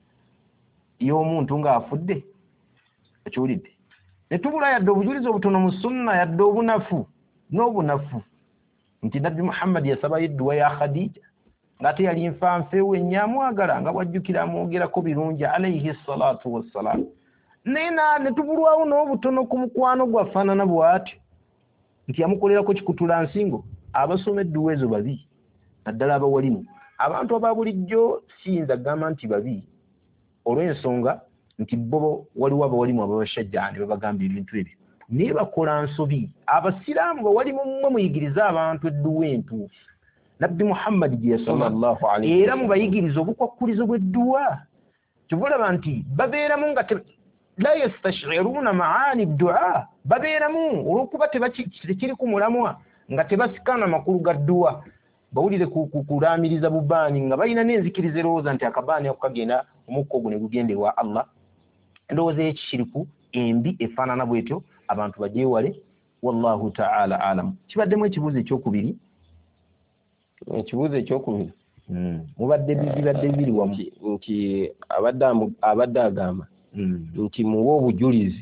B: y'omuntu ng'afudde. Ekiwulidde ne tubula yadde obujulizi obutono mu sunna yadde obunafu n'obunafu nti Nabbi Muhammad yasabayo edduwa ya Khadija ng'ate yali nfanfeewe nnyamwagala nga bwajjukira amwogerako birungi alayhi salatu wassalam. Naye ne tubulwawo n'obutono ku mukwano gwafaanana bw'atyo nti yamukolerako kikutula nsingo. Abasoma edduwa ezo babi naddala abawalimu. Abantu aba bulijjo siyinza kugamba nti babi olw'ensonga nti bo waliwo abawalimu ababashajjaani babagamba ebintu ebyo naye bakola nsobi. Abasiraamu bawalimu mmwe muyigiriza abantu edduwa entuufu Nabbi Muhammad gye yasoma era mubayigiriza obukwakkulizo bw'edduwa. Kyobulaba nti babeeramu nga la yastashiruna maani ddua, babeeramu olw'okuba tekiri ku mulamwa nga tebasikana makulu ga dduwa. Bawulire kulaamiriza bubaani nga balina n'enzikiriza erowooza nti akabaani ako kagenda omukka ogwo ne gugenda ewa Allah. Endowooza y'ekishiriku embi efaanana bwetyo, abantu bagyewale. Wallahu ta'ala alamu. Kibaddemu ekibuuzo ekyokubiri.
A: Ekibuuzo ekyokubiri
B: mubadde bibadde bibiri wamu
A: nti abadde agamba nti muwe obujulizi,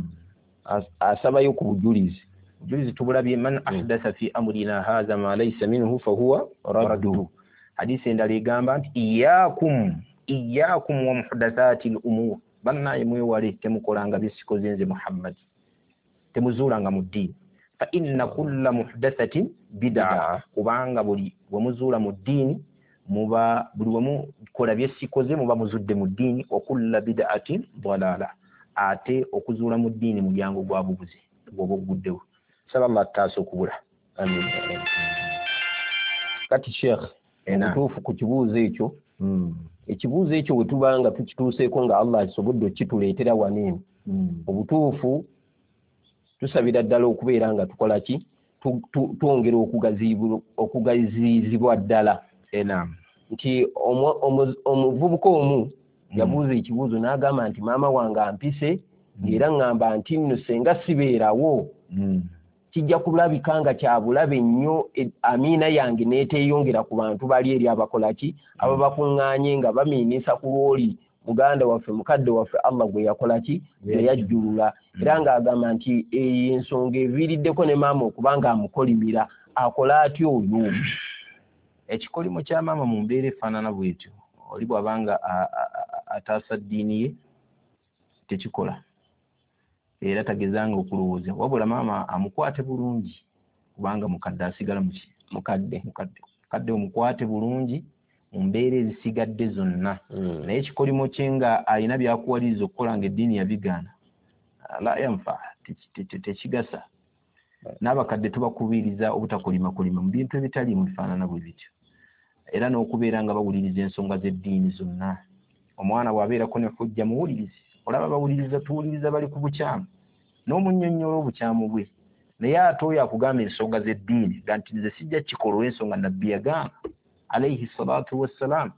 A: asabayo ku bujulizi.
B: Bujulizi tubulabye man ahdatha fi amrina hadha ma laysa minhu fahuwa raddu. Hadisi endala egamba nti iyyakum iyyakum wa muhdathati al-umur, bannaye mwewale temukolanga byesikoze nze Muhammad, temuzuulanga mu ddiini. Fa inna kulla muhdathatin bid'a, kubanga buli wemuzuula mu ddiini muba buli wemukola byesikoze muba muzudde mu ddiini. Wa kulla bid'atin dalala, ate okuzuula mu ddiini mulyango gwa bubuze gwoba oguddewo. Saba Allah taasa okubula.
A: Amin. Kati Sheikh, obutuufu ku kibuuzo ekyo, ekibuuzo ekyo bwe tubanga tukituuseeko nga Allah asobodde okituleetera waneeno, obutuufu tusabira ddala okubeera nga tukola ki twongera okugaziyizibwa ddala. Nti omuvubuka omu yabuuza ekibuuzo n'agamba nti maama wange ampise era ngamba nti nno senga sibeerawo kijja kulabika nga kyabulabe nnyo amiina yange n'eteeyongera ku bantu bali eri abakola ki aba bakuŋŋaanye nga bamiinisa ku lwoli muganda waffe mukadde waffe Allah gwe yakola ki gwe yajjulula. Era ng'agamba nti ensonga eviiriddeko ne maama okuba nga amukolimira akola atya oyo.
B: Ekikolimo kya maama mu mbeera efaanana bw'etyo oli bw'abanga ataasa ddiini ye tekikola era tagezanga okulowooza, wabula maama amukwate bulungi kubanga mukadde asigala muki mukadde mukadde mukadde omukwate bulungi mu mbeera ezisigadde zonna. Naye ekikolimo kye nga alina byakuwaliriza okukola nga eddiini yabigaana la yanfa, tekigasa. N'abakadde tubakubiriza obutakolima kolima mu bintu ebitali mu bifaanana bwe bityo, era n'okubeera nga bawuliriza ensonga z'eddiini zonna. Omwana bw'abeerako ne hujja muwulirize. Olaba bawuliriza tuwuliriza bali ku bukyamu n'omunnyonnyola obukyamu bwe, naye ate oyo akugamba ensonga z'eddiini nga nti nze sijja kikola olw'ensonga nabbi yagamba alayhi salatu wassalam.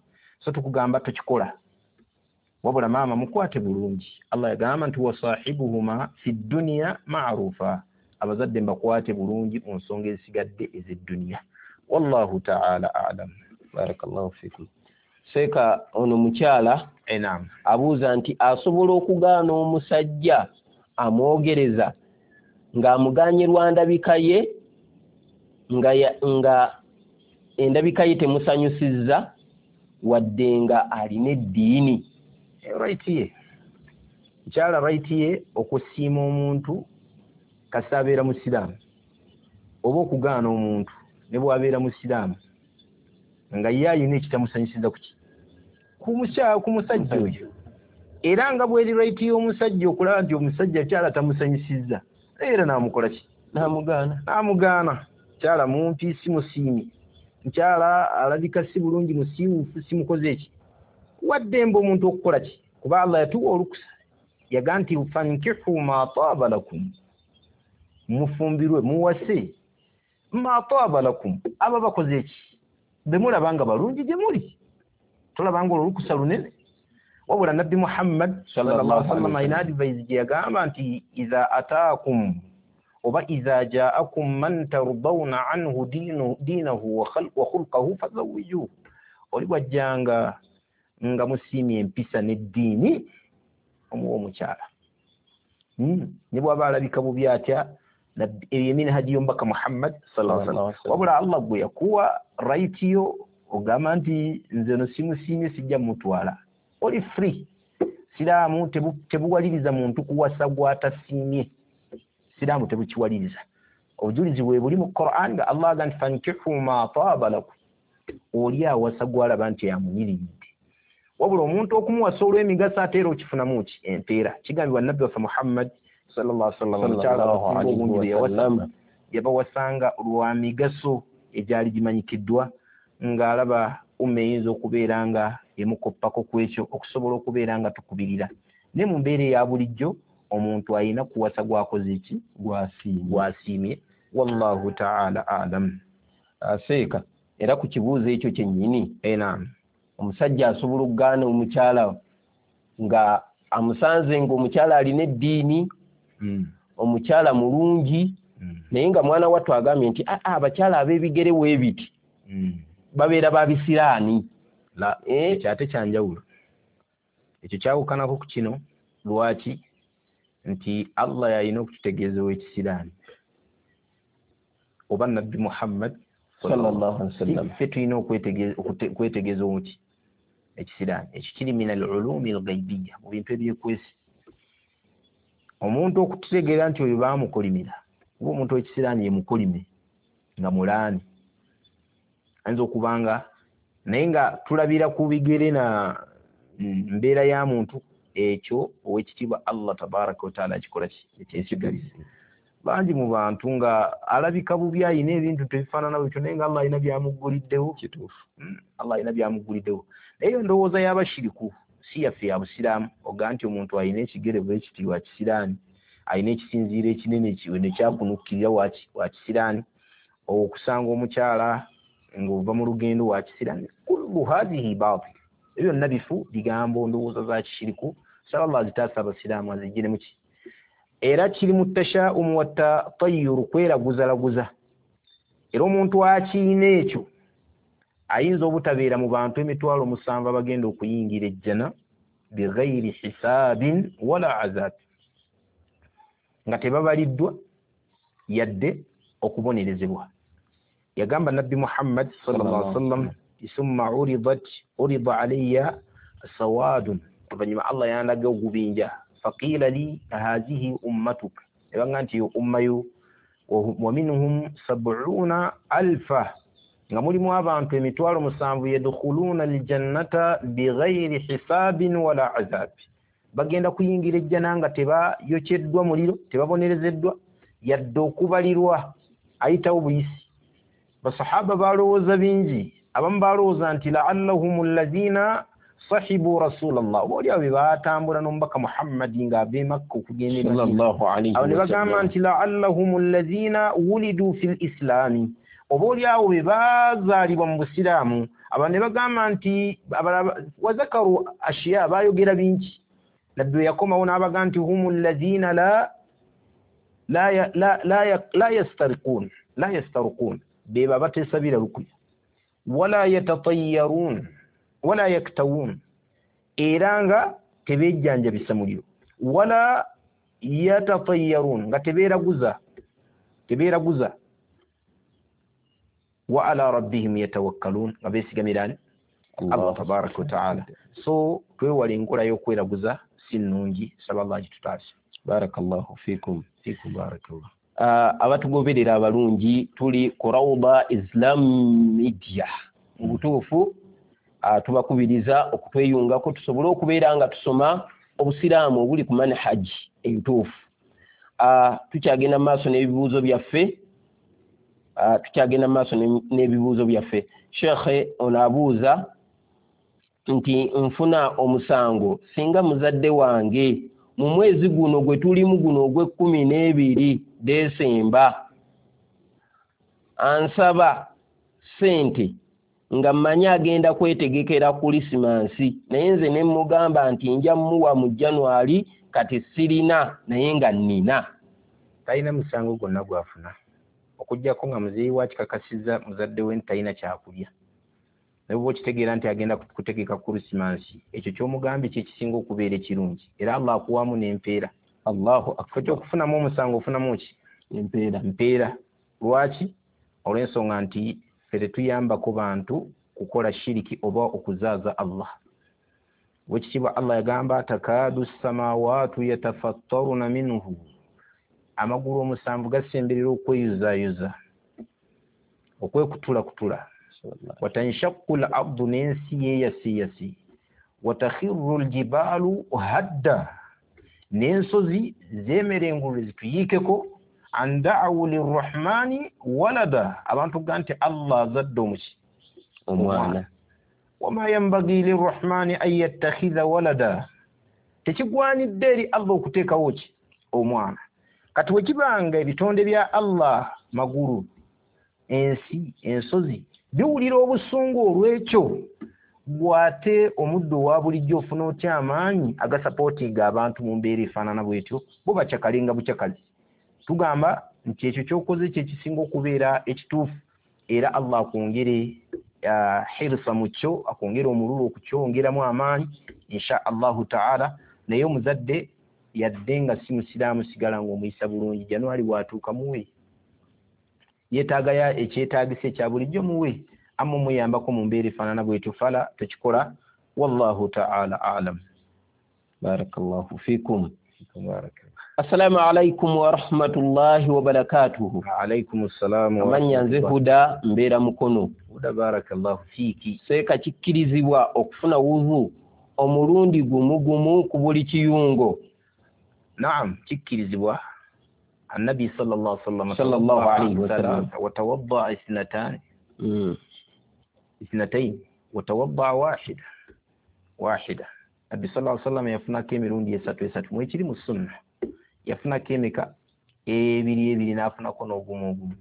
B: so tukugamba tukikola wabula maama mukwate bulungi. Allah yagamba nti wasahibuhuma fi dunya ma'rufa, abazadde mbakwate bulungi mu nsonga ezisigadde ez'edduniya. Wallahu ta'ala a'lam.
A: Barakallahu fikum. Seeka ono mukyala
B: enam
A: abuuza nti asobola okugaana omusajja amwogereza ng'amuganye lwa ndabika ye nga, nga endabika ye temusanyusizza wadde nga alina eddiini.
B: Right ye mukyala right ye okusiima omuntu kasita abeera musiraamu oba okugaana omuntu ne bw'abeera musiraamu nga ye alina ekitamusanyusiza kuki ku musajja oyo, era nga bw'eri right y'omusajja okulaba nti omusajja kyala tamusanyusizza era n'amukola ki?
A: N'amugaana.
B: N'amugaana. Kyala mumpi si musiimi, mukyala alabika si bulungi musiiwuufu si mukoze eki, waddembe omuntu okukola ki? Kuba Allah yatuwa olukusa, yaga nti fankihu ma taaba lakum, mufumbirwe muwase ma taaba lakum, aba bakoze eki be mulaba nga balungi gye muli. Tolabanga olukusa lunene. Wabula Nabbi Muhammad sallallahu alaihi wasallam ayina advice gye yagamba nti idha ataakum oba idha ja'akum man tardawna anhu dinahu wa khulqahu fazawwijuhu, oli bwajjanga nga musiimye empisa n'eddiini omuwa omukyala. Ne bw'aba alabika bubi atya, ebyemini hadi yombaka Muhammad sallallahu alaihi wasallam. Wabula Allah gwe yakuwa right yo ogamba nti nze no simusiimye sijja mutwala, oli free. Siraamu tebuwaliriza muntu kuwasa gw'atasiimye, siraamu tebukiwaliriza. Obujulizi bwe buli mu Qur'an nga Allah agamba fankihu ma taaba lakum, oli awasa gw'alaba nti yamunyiriridde. Wabula omuntu okumuwasa olw'emigaso ate era okifunamu ki? Empeera. Kigambibwa Nabbi waffe Muhammad sallallahu alaihi wasallam yabawasanga lwa migaso egyali gimanyikiddwa, ng'alaba umma eyinza okubeera nga emukoppako ku ekyo okusobola okubeera nga tukubirira. Ne mu mbeera eya bulijjo omuntu alina kuwasa gwakoze ki? Gwasiimye. Wallahu ta'ala a'lam.
A: Aseeka era ku kibuuzo ekyo kyennyini,
B: enam
A: omusajja asobola okugaana omukyala nga amusanze ng'omukyala alina eddiini, omukyala mulungi, naye nga mwana wattu agambye nti abakyala ab'ebigere weebiti babeera babisiraani.
B: Ekyo ate kyanjawulo, ekyo kyawukanako ku kino. Lwaki? Nti Allah yalina okututegeeza ow'ekisiraani oba Nabbi Muhammad
A: sallallahu alaihi wasallam.
B: Ffe tulina okwetegeeza omuki ekisiraani. Ekyo kiri min al-ulumi al-ghaibiyya, mu bintu ebyekwesi. Omuntu okututegeera nti oyo baamukolimira oba omuntu ow'ekisiraani ye mukolime nga mulaani, ayinza okubanga naye nga tulabira ku bigere na mbeera ya muntu, ekyo ow'ekitiibwa Allah tabaraka wa taala akikola ki? Ekyesigaliza. Bangi mu bantu nga alabika bubi, ayina ebintu tebifaanana bwekyo, naye nga Allah alina byamuguliddewo. Kituufu. Allah alina byamuguliddewo. Naye endowooza y'abashiriku si yaffe ya busiraamu. Oga nti omuntu alina ekigere bwe kiti wa kisiraani, alina ekisinziiro ekinene ne kyakunukkirira wa kisiraani, okusanga omukyala ng'ova mu lugendo wa kisiraani. Kullu hadhihi baatil. Ebyo byonna bifu, bigambo, ndowooza za kishiriku. Inshallah azitaasa abasiraamu azijjire mu ki? Era kiri mu tashaa'umu wa tatayyur, kweraguzalaguza. Era omuntu akiina ekyo ayinza obutabeera mu bantu emitwalo musanvu abagenda okuyingira ejjana bighayri hisaabin wala azab, nga tebabaliddwa yadde okubonerezebwa. Yagamba Nabbi Muhammad sallallahu alaihi wasallam, summa uridat urida alayya sawadun, oluvannyuma Allah yandaga ogubinja, faqila li hadhihi ummatuk, ebanga nti yo ummayo, wa minhum sab'una alfa, nga mulimu abantu emitwalo musanvu yadkhuluna aljannata bighayri hisaabin wala azab, bagenda kuyingira ejjana nga tebayokeddwa muliro, tebabonerezeddwa yadde okubalirwa ayitawo buyisi. Basahaba balowooza bingi, abamu balowooza nti la'allahum alladhina sahibu rasulallah, booli abo be baatambula n'omubaka Muhammadi ng'ava e Makka okugenda e Madina. Abo ne bagamba nti la'allahum alladhina wulidu fil islaami, oboolyawo be baazaalibwa mu busiraamu abantu ne bagamba nti wazakaru ashiya baayogera bingi nabbi yakomawo n'abaga nti humu alladhina la la la la la yastarqun la yastarqun beba batesabira rukuya wala yatatayyarun wala yaktawun eranga tebejjanja bisamuliro wala yatatayyarun nga teberaguza teberaguza wa ala rabbihim yatawakkalun nga besigamirani Allah tabaraka wa taala. So twewale enkola y'okweraguza sinungi sallallahu tutasi.
A: Barakallahu fikum
B: fikum barakallah.
A: Uh, abatugoberera abalungi tuli ku Rawda Islam Media mu butuufu uh, tubakubiriza okutweyungako tusobole okubeera nga tusoma obusiraamu obuli ku manhaji entuufu. Uh, tukyagenda mu maaso n'ebibuuzo byaffe uh, tukyagenda mu maaso n'ebibuuzo byaffe. Sheikh onaabuuza nti nfuna omusango singa muzadde wange mu mwezi guno gwe tulimu guno ogw'ekkumi n'ebiri Desemba ansaba sente nga mmanyi agenda kwetegekera Krisimansi naye nze ne mmugamba nti nja mmuwa mu January kati sirina naye nga nnina.
B: Talina musango gwonna gwafuna okujjako nga muzeeyi wa kikakasiza muzadde we talina kyakulya naye bwe okitegeera nti agenda kutegeka Krisimansi ekyo ky'omugambye kyekisinga okubeera ekirungi era Allah akuwamu n'empeera.
A: Allahu akbar.
B: Okufunamu omusango ofunamu ki?
A: Empeera.
B: Mpeera. Lwaki? Olw'ensonga nti ffe tetuyambako bantu kukola shiriki oba okuzaaza Allah. Wekitiibwa Allah yagamba takaadu samaawaatu yatafattaruna minhu, amagulu omusanvu gasemberera okweyuzaayuza okwekutula kutula. Watanshaqqu al-ardu, n'ensi yeeyasiyasi. Watakhirru al-jibaalu hadda, n'ensozi zeemerengulwe zituyiikeko. An da'awu lirrahmani walada, abantu ga nti Allah azadde omuki
A: omwana.
B: Wama yanbaghi lirrahmani an yattakhidha walada, tekigwanidde eri Allah okuteekawo ki omwana. Kati wekibanga ebitonde bya Allah magulu, ensi, ensozi biwulira obusungu olw'ekyo, bw'ate omuddo wa bulijjo ofuna otya amaanyi agasapootinga abantu mu mbeera efaanana bw'etyo, bo bakyakalenga bukyakazi. Tugamba nti ekyo ky'okoze kye kisinga okubeera ekituufu era Allah akwongere uh, hirsa mu kyo, akwongere omululu okukyongeramu amaanyi insha Allahu ta'ala. Naye omuzadde yadde nga si musiraamu sigala ng'omuyisa bulungi, January bw'atuuka muwe yeetaaga ya ekyetaagisa ekya bulijjo muwe, amma muyambako mu mbeera efaanana bw'etyo, fala tukikola. Wallahu ta'ala a'lam.
A: Barakallahu fikum. Barakallahu. Assalamu alaikum wa rahmatullahi wa barakatuhu.
B: Wa alaikum assalam wa
A: amanya nze Huda mbeera Mukono.
B: Huda barakallahu fiki.
A: Seeka kikkirizibwa okufuna wuzu omulundi gumu gumu ku buli kiyungo?
B: Naam, kikkirizibwa. Annabi sallallahu sallam
A: sallallahu alayhi wa sallam
B: watawadda ithnatan
A: mm
B: ithnatayn watawadda wahida wahida. Nabi sallallahu alayhi wa sallam yafunako emirundi esatu esatu mwekiri mu sunna. Yafunako emeka ebiri ebiri n'afunako n'ogumu ogumu,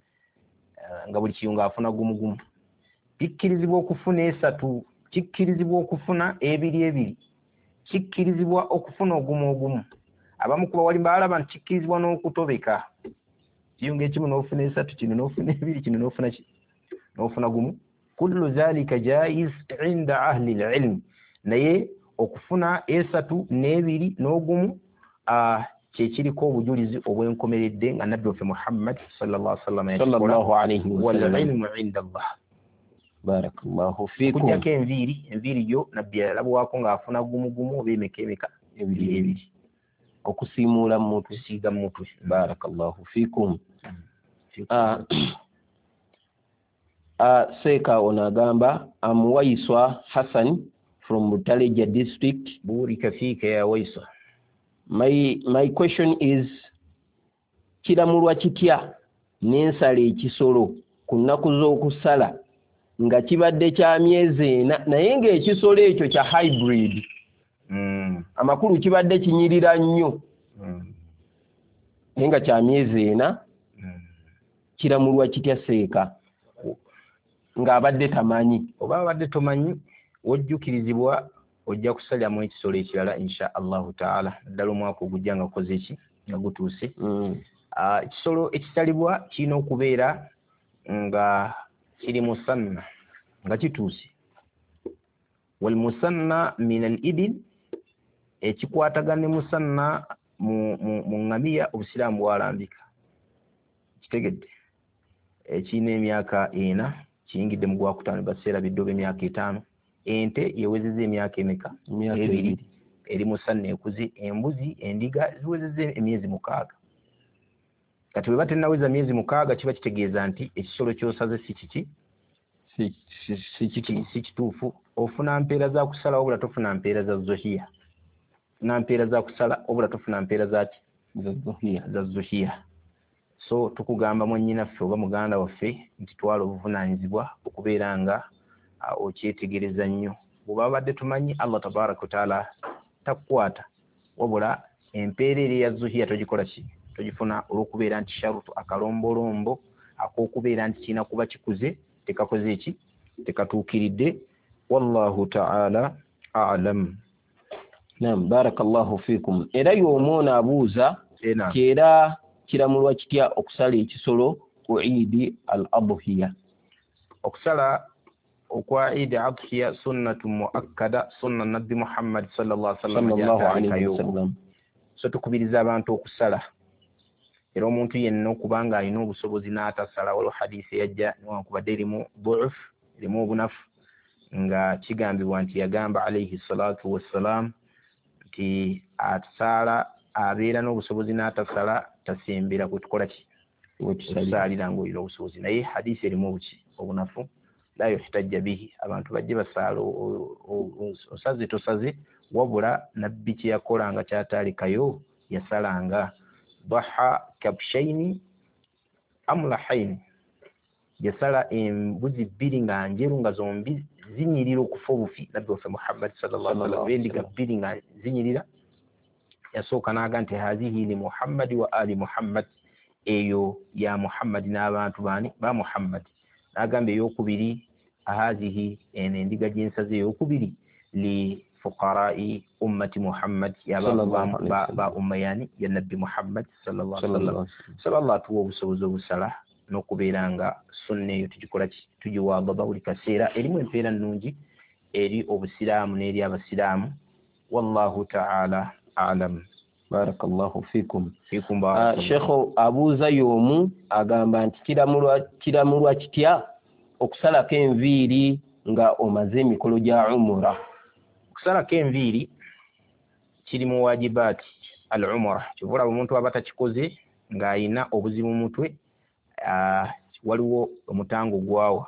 B: nga buli kiyungo afuna gumu gumu. Kikkirizibwa okufuna esatu, kikkirizibwa okufuna ebiri ebiri, kikkirizibwa okufuna ogumu ogumu. Abamu kuba wali balaba nti kikkirizibwa n'okutobeka, kiyungo ekimu n'ofuna esatu, kino n'ofuna ebiri, kino n'ofuna ki n'ofuna gumu. Kullu dhalika jaiz inda ahli al-ilm. Naye okufuna esatu n'ebiri n'ogumu uh, kyekiriko obujulizi obwenkomeredde nga nabbi waffe Muhammad sallallahu alayhi wa sallam wal-ilmu inda Allah.
A: Barakallahu fikum.
B: Kujjako enviiri, enviiri yo nabbi yalabwako ng'afuna gumu gumu oba emeka emeka ebiri ebiri.
A: Okusiimuula mu mutwe,
B: kusiiga mu mutwe.
A: Barakallahu fikum. Uh, uh, Seeka onagamba Amwaiswa Hassan from Butaleja district.
B: Burika fika ya Waiswa.
A: My my question is, kiramulwa kitya n'ensala ekisolo ku nnaku z'okusala nga kibadde kya myezi ena naye ng'ekisolo ekyo kya hybrid?
B: Mm.
A: Amakulu kibadde kinyirira nnyo
B: mm.
A: naye nga kya myezi ena.
B: mm.
A: Kiramulwa kitya Seeka? ng'abadde tamanyi
B: oba abadde tomanyi wojjukirizibwa ojja kusaliramu ekisolo ekirala insha allahu taala ddala omwaka ogujja nga koze eki nga gutuuse ekisolo ekisalibwa kirina okubeera nga kiri musanna nga kituuse walmusanna min al ibil ekikwatagana musanna mu ngamiya obusiraamu bwalambika kitegedde ekirina emyaka ena kiyingidde mu gwakutaano baseera biddo b'emyaka etaano ente yewezezza emyaka emeka ebiri eri musanna ekuze embuzi endiga ziwezezza emyezi mukaaga kati bwe batennaweza myezi mukaaga kiba kitegeeza nti ekisolo kyosaze si kiki si kituufu ofuna mpeera za kusala wabula tofuna mpeera za zohiya funa mpeera za kusala wabula tofuna mpeera zaki za zohiya so tukugamba mwannyinaffe oba muganda waffe nti twala obuvunaanyizibwa okubeera nga okyetegereza nnyo bw'oba badde tumanyi allah tabaraka wataala takukwata wabula empeera eri eya zuhiya togikola ki togifuna olw'okubeera nti sharutu akalombolombo ak'okubeera nti kirina kuba kikuze tekakoze eki tekatuukiridde wallahu taala alam.
A: Naam, barakallahu fikum. Era y'omwona abuuza era kiramulwa kitya okusala ekisolo ku Eid al-Adhiya?
B: Okusala okwa Eid al-Adhiya sunnatu muakkada, sunna nabbi Muhammad sallallahu alaihi wasallam. So tukubiriza abantu okusala. Era omuntu yenna okubanga alina obusobozi n'atasala waliwo hadisi yajja newankubadde erimu du'uf erimu obunafu nga kigambibwa nti yagamba alayhi salatu wassalam nti atasala abeera n'obusobozi n'atasala tasembera kwetukola ki wetusalira ng'olina obusobozi naye hadisi erimu obuki obunafu la yuhtajja bihi abantu bajje basaala osaze tosaze wabula nabbi kye yakolanga kyataalikayo yasalanga ضحى كبشين أملحين yasala embuzi bbiri nga njeru nga zombi zinyirira okufa obufi nabbi waffe Muhammad sallallahu alaihi wasallam endiga bbiri nga zinyirira yasooka n'aga nti hazihi li Muhammad wa ali Muhammad eyo ya Muhammad n'abantu bani ba Muhammad n'agamba eyokubiri hazihi eno endiga gy'ensaze eyokubiri li fuqara'i ummati Muhammad ya ba ba umma yani ya nabbi Muhammad sallallahu alaihi wasallam sallallahu atuwa obusobozi obusala n'okubeera nga sunna eyo tugikola tugiwaagaba buli kaseera erimu empeera nnungi eri obusiraamu n'eri abasiraamu wallahu ta'ala alam.
A: Barakallahu fikum.
B: Fikum
A: ba Sheikh abuuza y'omu agamba nti kiramulwa kiramulwa kitya okusalako enviiri nga omaze emikolo gya umura. Okusalako enviiri kiri mu wajibaati al-umra kivula omuntu aba takikoze ng'ayina obuzibu mu mutwe Uh, waliwo omutango gwawa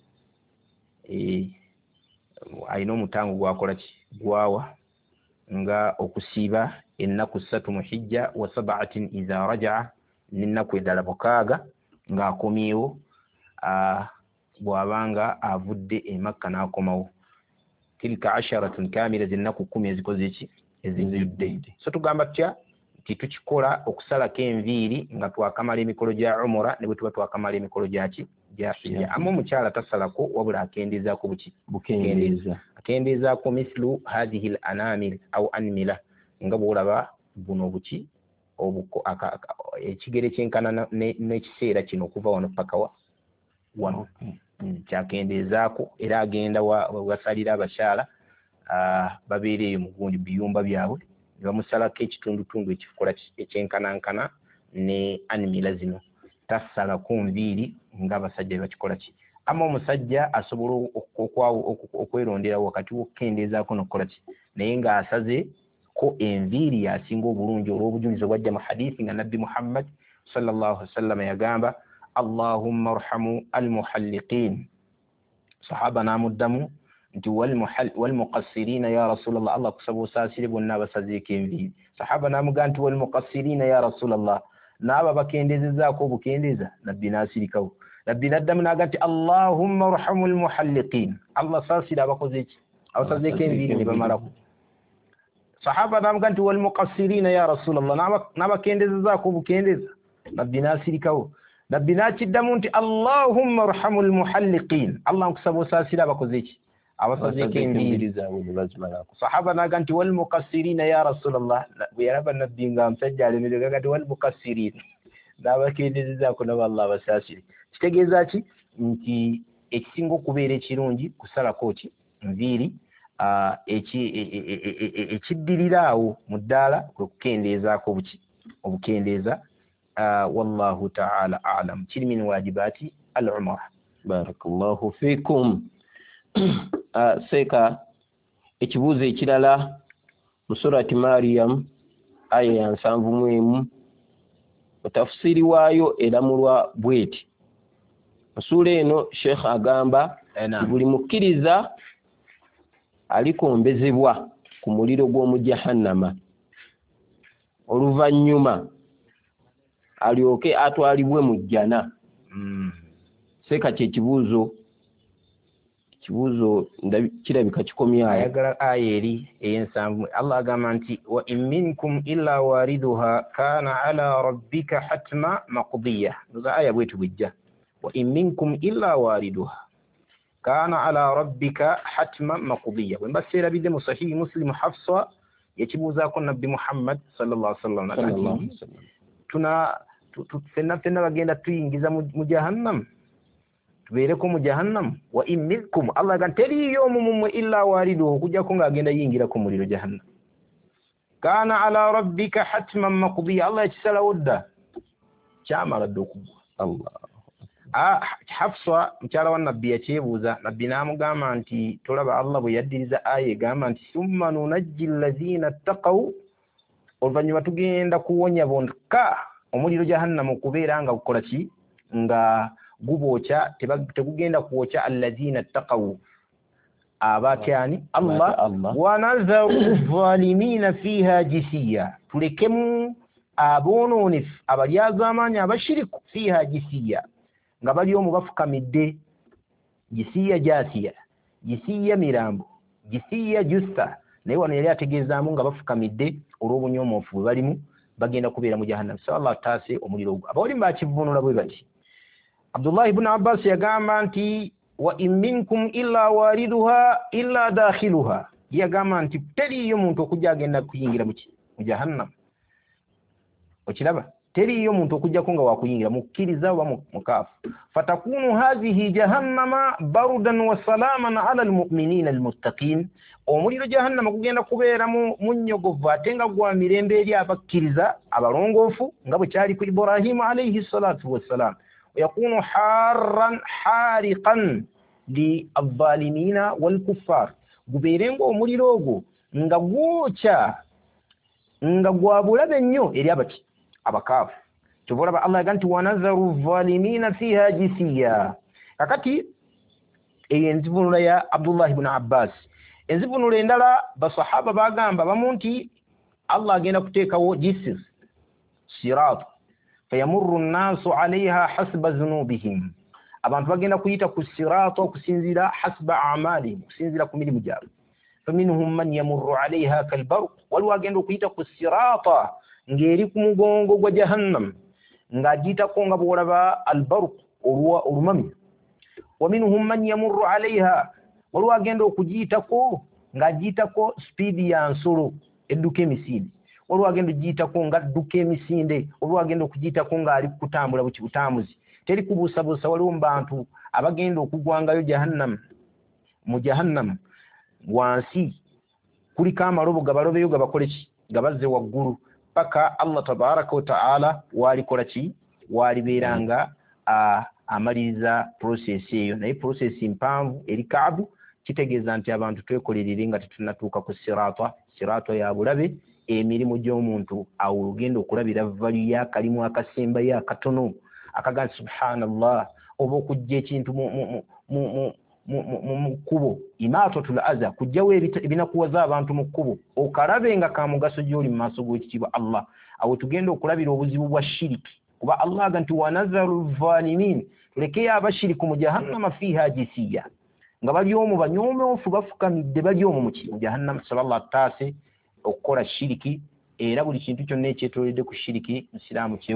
A: eh ayina omutango gwakola ki gwawa nga okusiiba ennaku ssatu mu hijja wa sab'atin idha raja'a n'ennaku eddala mukaaga ng'akomyewo uh, bw'abanga avudde e Makka n'akomawo tilka asharatun kamila zinnaku kumi ezikoze ki ezijjudde. So tugamba tutya nti tukikola okusalako enviiri nga twakamala emikolo gya umura ne bwe tuba twakamala emikolo gyaki gya hijja. Amma omukyala tasalako wabula akendeezaako buki bukendeeza
B: akendeezaako mislu hadhihi al anamil au anmila nga bw'olaba buno buki obuko ekigere kyenkana n'ekiseera kino okuva wano paka wa wano kyakendeezaako era agenda wasalira abakyala babeereeyo mu gundi biyumba byabwe ne bamusalako ekitundutundu ekikola ekyenkanankana ne animila zino tasalako nviiri ng'abasajja bakikola ki. Amma omusajja asobola okwerondera wakati w'okukendeezaako n'okukola ki naye ng'asaze ko enviiri yasinga obulungi olw'obujulizi obwajja mu hadiisi nga nabbi Muhammad sallallahu alaihi wasallam yagamba Allahumma arhamu almuhalliqin. Sahaba n'amuddamu nti wal muqassirina ya Rasulullah, Allah kusaba osaasire bonna abasazeeko enviiri. Sahaba n'amugamba nti wal muqassirina ya Rasulullah, n'abo abakendeezezaako obukendeeza. Nabbi n'asirikawo. Nabbi n'addamu n'agamba nti Allahumma arhamu almuhalliqin, Allah saasire abakoze eki abasazeeko enviiri ne bamalako. Sahaba n'amugamba nti wal muqassirina ya Rasulullah, n'abakendeezezaako obukendeeza. Nabbi n'asirikawo. nabbi n'akiddamu nti allahumma arhamu almuhalliqin, allah nkusaba osaasira abakoze ki abasazeeko enviiri
A: zaabwe ne bazimalako.
B: sahaba naga nti walmukassirina ya rasulallah, bwe yalaba nabbi nga omusajja alemererwa gaga nti walmukassirina, n'abakendeezezaako nabo allah abasaasire. kitegeeza ki nti ekisinga okubeera ekirungi kusalako ki nviiri, ekiddirira awo mu ddaala kwe kukendeezaako buki obukendeeza. wallahu ta'ala a'lam. kiri min wajibaati al umra.
A: barakallahu fikum. seeka ekibuuzo ekirala mu surati Maryam aya ya nsanvu mu emu, tafsiri waayo eramulwa bweti. mu sura eno sheekh agamba buli mukkiriza alikombezebwa ku muliro gw'omu jahannama, oluvannyuma alyoke atwalibwe mu jjana.
B: mm.
A: seeka kye kibuuzo kibuuzo kirabika kikomyawo.
B: ayagala aya eri ey'ensanvu. allah agamba nti wa in minkum illa wariduha kana ala rabbika hatma maqdiya. noza aya bwetu bwejja, wa in minkum illa wariduha kana ala rabbika hatma maqdiya. bwe mbaseerabidde mu sahihi muslim, hafsa yakibuuzaako nabbi muhammad sallallahu alaihi wasallam, tuna fenna fenna bagenda tuyingiza mu jahannam, tubeereko mu jahannam. wa in minkum, allah ga teriyo omu mumwe illa wariduhu, okujjako ng'agenda yingira ku muliro jahannam. kana ala rabbika hatman maqdiya, allah yakisalawo dda, kyamala dda okugwa.
A: allah
B: hafsa mukyala wa nabbi yakyebuuza, nabbi n'amugamba nti tolaba allah bwe yaddiriza aya egamba nti summa nunajji allazina ttaqaw, oluvannyuma tugenda kuwonya bonka omuliro jahannam okubeera nga gukola ki nga gubookya, tegugenda kwokya allazina ttaqaw, abatyani allah. wanazaru zalimina fiha jisiya, tulekemu aboononefu abalyazamaanyi abashiriku fiha jisiya, nga bali omu bafukamidde. jisiya jasiya, jisiya mirambo, jisiya justa, naye wano yali ategeezaamu nga bafukamidde olw'obunyomoofu bwe balimu, bagenda kubeera mu jahannam. so allah taase omuliro ogwo. abawalimu bakivvuunula bwe bati. abdullah ibn abbas yagamba nti wa in minkum illa wariduha illa dakhiluha, yagamba nti teriyo muntu okujja agenda kuyingira mu jahannam. okiraba, teriyo muntu okujjako nga wakuyingira, mukkiriza oba mukaafu. fatakunu hadhihi jahannama barudan wa salaman ala almu'minina almuttaqin, omuliro jahannama gugenda kubeera mu nnyogovu ate nga gwa mirembe eri abakkiriza abalongoofu, nga bwe kyali ku ibrahimu alayhi salatu wassalam. ويكون حارا حارقا للظالمين والكفار، gubeerenga omuliro ogwo nga gwokya nga gwabulabe nnyo eri abaki abakaafu. kyobalaba allah yaga nti wanazaru zalimina fiha jisiya. kakati eyo enzivunula ya abdullah ibn abbas. enzivunula endala basahaba bagamba bamu nti allah agenda kuteekawo jisir sirat fayamurru nnaasu alaiha hasba zunubihim, abantu bagenda kuyita ku sirata okusinzira hasba amalihim, okusinzira ku mirimu gyabwe. faminhum man yamurru alaiha kalbarq, waliwo agenda okuyita ku sirata ng'eri ku mugongo gwa jahannam ng'agiyitako nga bw'olaba albarq olumami. waminhum man yamurru alaiha, waliwo agenda okugiyitako ng'agiyitako sipiidi ya nsolo edduka emisinde, waliwo agenda okugiyitako nga dduka emisinde, waliwo agenda okugiyitako ng'ali kutambula butambuzi. teri kubuusabuusa. waliwo mu bantu abagenda okugwangayo jahannam, mu jahannam wansi kuliko amalobo gabalobeyo gabakole ki gabazze waggulu paka allah tabaraka wa ta'ala walikola ki walibeeranga amaliriza process eyo. naye process mpanvu eri Kaabu kitegeeza nti abantu twekolerere nga tetunatuuka ku sirata. sirata ya bulabe, emirimu gy'omuntu awo olugenda okulabira valu yakalimu akasembayo akatono akaga subhanallah, oba okujja ekintu mu kkubo imaatatul adha, kujjawo ebinakuwaza abantu mu kkubo okalabe nga ka mugaso gy'oli mu maaso g'ekitiibwa allah. awo tugenda okulabira obuzibu bwa shiriki, kuba allah aga nti wanazaru zalimin, tulekeyo abashiriku mu jahannama fiha jisiya, nga bali omu banyoomoofu bafukamidde bali omu mu jahannama. sallallahu ataase okukola shiriki, era buli kintu kyonna ekyetoledde ku shiriki musiraamu kyewale.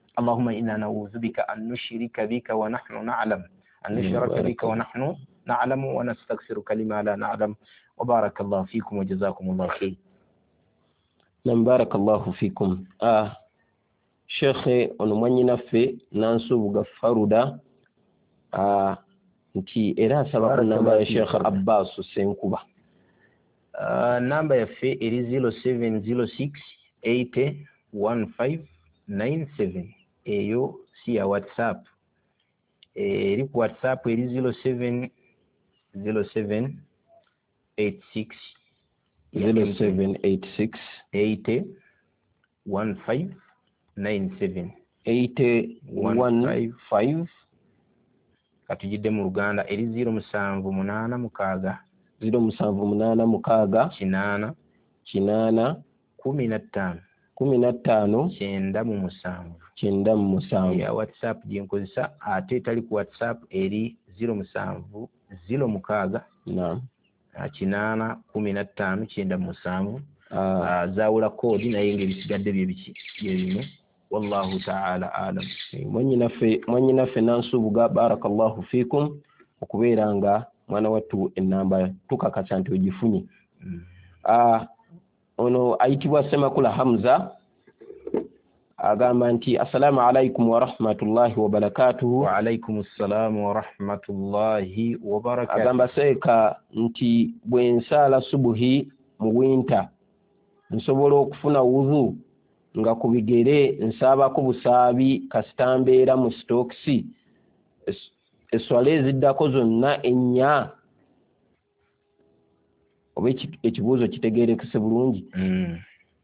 B: اللهم إنا نعوذ بك أن نشرك بك ونحن نعلم أن نشرك بك ونحن نعلم ونستغفرك لما لا نعلم وبارك الله فيكم وجزاكم الله خير.
A: نعم بارك الله فيكم. آه شيخ onumwanyi naffe nansubuga faruda ah nti era asaba ku namba ya Sheikh Abbas Senkuba.
B: Uh, namba yaffe eri zero seven zero six eight one five nine seven, eyo si ya WhatsApp. Eri ku WhatsApp eri zero seven zero seven eight six
A: zero seven eight six
B: eight one five nine seven
A: eight one five.
B: Katujidde mu Luganda eri zero musanvu munaana mukaaga
A: zero musanvu munaana mukaaga
B: kinaana
A: kinaana
B: kumi na ttaano
A: kumi na ttaano
B: kyenda mu musanvu
A: kyenda mu musanvu.
B: ya WhatsApp gyenkozesa, ate etali ku WhatsApp eri zero musanvu zero mukaaga
A: naam
B: kinaana kumi na ttaano kyenda mu musanvu. Zaawula koodi naye ng'ebisigadde bye biki bye bimu. Wallahu ta'ala alam.
A: Mwanyinaffe mwanyinaffe nansubuga barakallahu fikum okubeera nga mwana wattu ennamba tukakasa nti ogifunye.
B: Mm.
A: Uh, ono ayitibwa Semakula Hamza agamba nti assalamu alaikum wa rahmatullahi wa barakatuhu.
B: Wa alaikum assalamu wa rahmatullahi wa barakatuhu.
A: Agamba seeka nti bwe nsala subuhi mu winter nsobola okufuna wuzu nga ku bigere nsaabako busaabi kasita mbeera mu stokisi eswala eziddako zonna ennya. Oba ekibuuzo kitegeerekese bulungi?
B: Mm.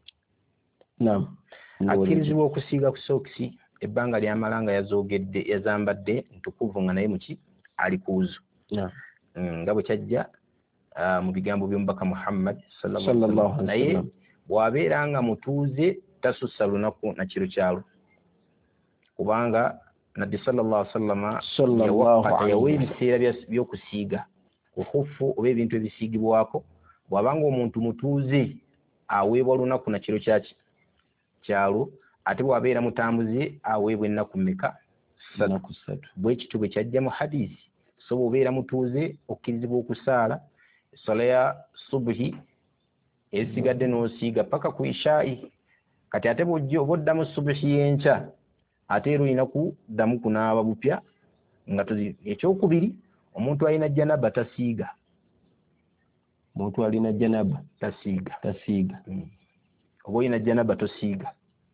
A: Naam.
B: Akkirizibwa okusiiga ku sokisi ebbanga ly'amala nga yazoogedde yazambadde ntukuvu nga naye muki ali ku wuzu.
A: Naam.
B: nga bwe kyajja mu bigambo by'omubaka Muhammad sallallahu
A: alaihi
B: wasallam. Naye bw'abeera nga mutuuze tasussa lunaku na kiro kyalo, kubanga Nabbi sallallahu alaihi wasallam yawa ebiseera by'okusiiga kuhufu oba ebintu ebisiigibwako. Bw'abanga omuntu mutuuze aweebwa lunaku na kiro kyaki kyalo, ate bw'abeera mutambuze aweebwa ennaku mmeka? Ssatu. Bwe kityo bwe kyajja mu hadisi. So bw'obeera mutuuze okkirizibwa okusaala essala ya subuhi esigadde n'osiiga paka ku ishaayi. Kati ate bw'ojja oba oddamu subuhi y'enkya ate era olina kuddamu kunaaba bupya nga tozi. Ekyokubiri, omuntu alina janaba tasiiga.
A: Omuntu alina janaba
B: tasiiga
A: tasiiga
B: mm. Oba olina janaba tosiiga,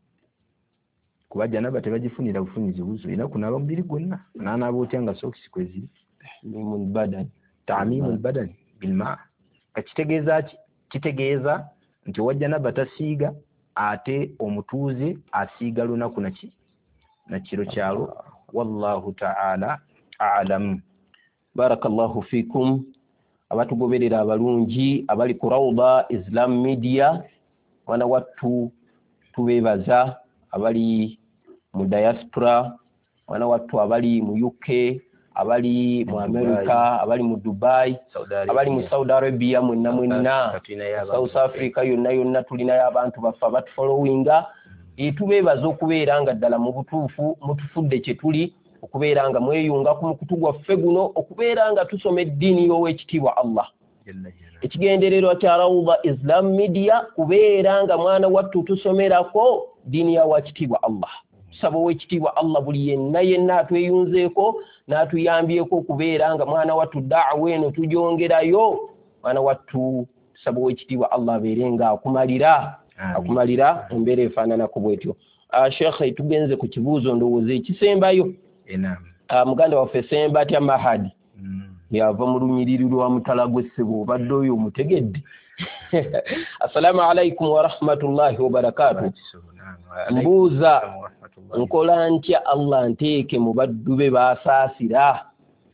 B: kuba janaba tebagifunira bufunyizi buzo, olina kunaaba mubiri gwonna. Naanaaba otya nga sokisi kweziri?
A: Ta'mimul badan
B: ta'mimul badan bil ma'. Kitegeeza ki? Kitegeeza nti wa janaba tasiiga ate omutuuze asiiga lunaku naki na kiro kyalo. Wallahu ta'ala a'lam.
A: Barakallahu fikum. Abatugoberera abalungi abali ku Rawda Islam Media, wana wattu tubebaza abali mu diaspora, wana wattu abali mu U K, abali mu America, abali mu Dubai, abali mu Saudi Arabia, mwenna mwenna South Africa, yonna yonna tulinayo abantu baffe abatufollowinga. Tubebaza okubeera nga ddala mu butuufu mutufudde kye tuli, okubeera nga mweyunga ku mukutu gwaffe guno, okubeera nga tusoma eddiini y'owekitiibwa Allah. Ekigendererwa kya Rawda Islam Media kubeera nga mwana wattu tusomerako ddiini ya wakitiibwa Allah. Tusaba owekitiibwa Allah buli yenna yenna atweyunzeeko n'atuyambyeko okubeera nga mwana wattu da'wa eno tugyongerayo. Mwana wattu tusaba owekitiibwa Allah abeere nga akumalira akumalira embeera efaananako bwetyo. Sheikh, tugenze ku kibuuzo ndowooza ekisembayo. Uh, muganda waffe Semba atya Mahadi mm. yava mu lunyiriri lwa mutala gw'essebo, obadde oyo omutegedde. Assalamu alaikum wa rahmatullahi wa barakatuh. Mbuuza nkola ntya Allah nteeke mu baddu be baasaasira?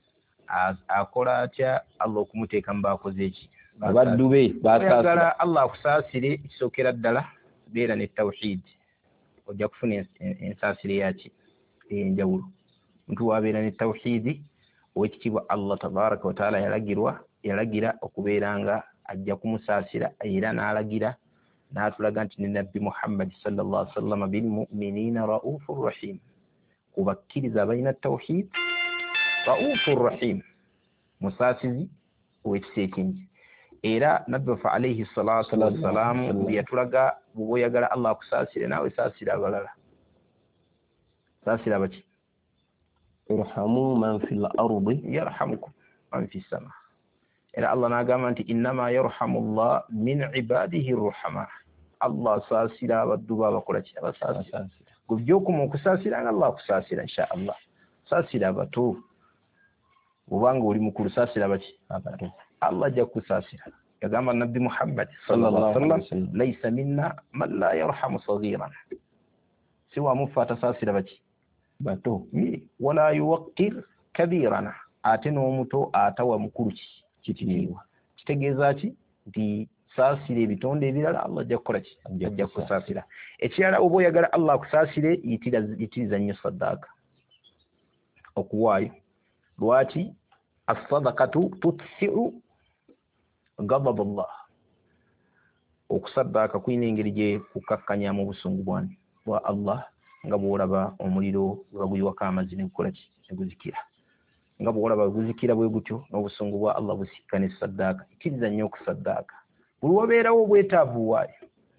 B: Akola atya Allah okumuteeka mu baakoze eki?
A: Baddu be baasaasira.
B: Allah akusaasire kisookera ddala beera ne tawhid, ojja kufuna ensaasire yaki enjawulo. Omuntu wabeera ne tawhidi, owekitiibwa Allah tabaraka wa taala yalagirwa yalagira okubeera nga ajja kumusaasira, era n'alagira n'atulaga nti ne Nabbi Muhammad sallallahu alaihi wasallam bil mu'minina raufur rahim, kubakkiriza abalina tawhid raufur rahim musaasizi ow'ekisa ekingi era nabbi waffe alayhi salatu wassalaamu bwe yatulaga bw'oba oyagala allah akusaasire naawe saasira abalala saasira baki
A: irhamu man fil ardi
B: yarhamukum man fis sama era allah n'agamba nti innama yarhamu llah min ibadihi ruhama allah asaasira abaddu be abakola ki abasaasira gujjokuma okusaasira nga allah akusaasira insha allah saasira abato obanga oli mukulu saasira baki abato allah ajja kusaasira yagamba nabbi muhammad sallallahu alaihi wasallam laysa minna man la yarhamu saghiran siwa mufa tasaasira baki bato wala yuwaqqir kabirana ate n'omuto atawa mukulu kitiriibwa kitegeeza ki nti saasira ebitonde ebirala allah ajja kukola ki ajja kusaasira ekirala oba oyagala allah akusaasire yitiriza nnyo saddaaka okuwaayo lwaki as-sadaqatu tutfi'u ghadab allah okusaddaaka kuyina engeri gye kukakkanyamu obusungu bwani bwa allah nga bw'olaba omuliro bwe baguyiwako amazzi ne gukola ki ne guzikira nga bw'olaba guzikira bwe gutyo n'obusungu bwa allah busikka ne saddaaka ikkiriza nnyo okusaddaaka buli wabeerawo obwetaavu waayo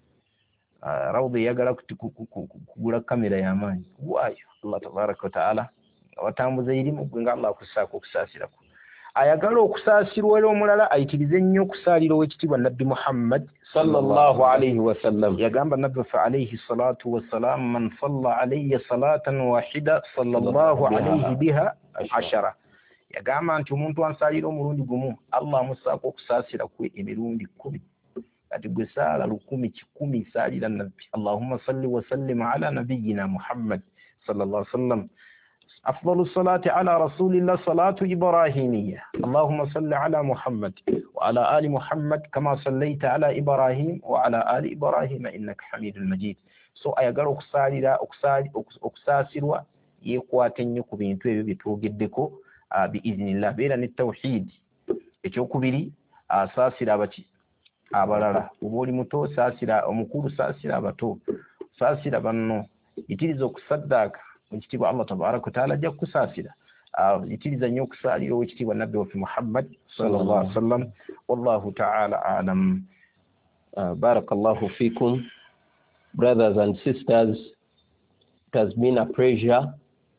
B: rawda eyagala kugula kamera y'amaanyi waayo allah tabaraka wataala nga watambuza erimu gwe nga allah akussaako okusaasirako ayagala okusaasirwa era omulala ayitirize nnyo okusaalira ow'ekitiibwa nabbi muhammad sallallahu alaihi wasallam yagamba nabbi waffe alaihi salatu wassalam man salla alayya salatan wahida sallallahu alaihi biha ashara yagamba nti omuntu ansaalira omulundi gumu allah amussaako okusaasira kwe emirundi kkumi kati gwe saala lukumi kikumi saalira nabbi allahumma salli wasallim ala nabiyina muhammad sallallahu alaihi wasallam أفضل الصلاة على رسول الله صلاة إبراهيمية اللهم صل على محمد وعلى آل محمد كما صليت على إبراهيم وعلى آل إبراهيم إنك حميد المجيد so ayagala okusaalira okusaasirwa yeekwate nnyo ku bintu ebyo bye twogeddeko biiznillah beera ne tawhid ekyokubiri asaasira abaki abalala oba oli muto saasira omukulu saasira abato saasira banno yitiriza okusaddaaka ekitiibwa allah tabaraka wataala ajja kukusaasira yitiriza nnyo okusaalira ow'ekitiibwa nabbi waffe muhammad sallallahu alaihi wasallam wallahu taala alam.
A: Barakallahu fikum. Brothers and sisters, it has been a pleasure.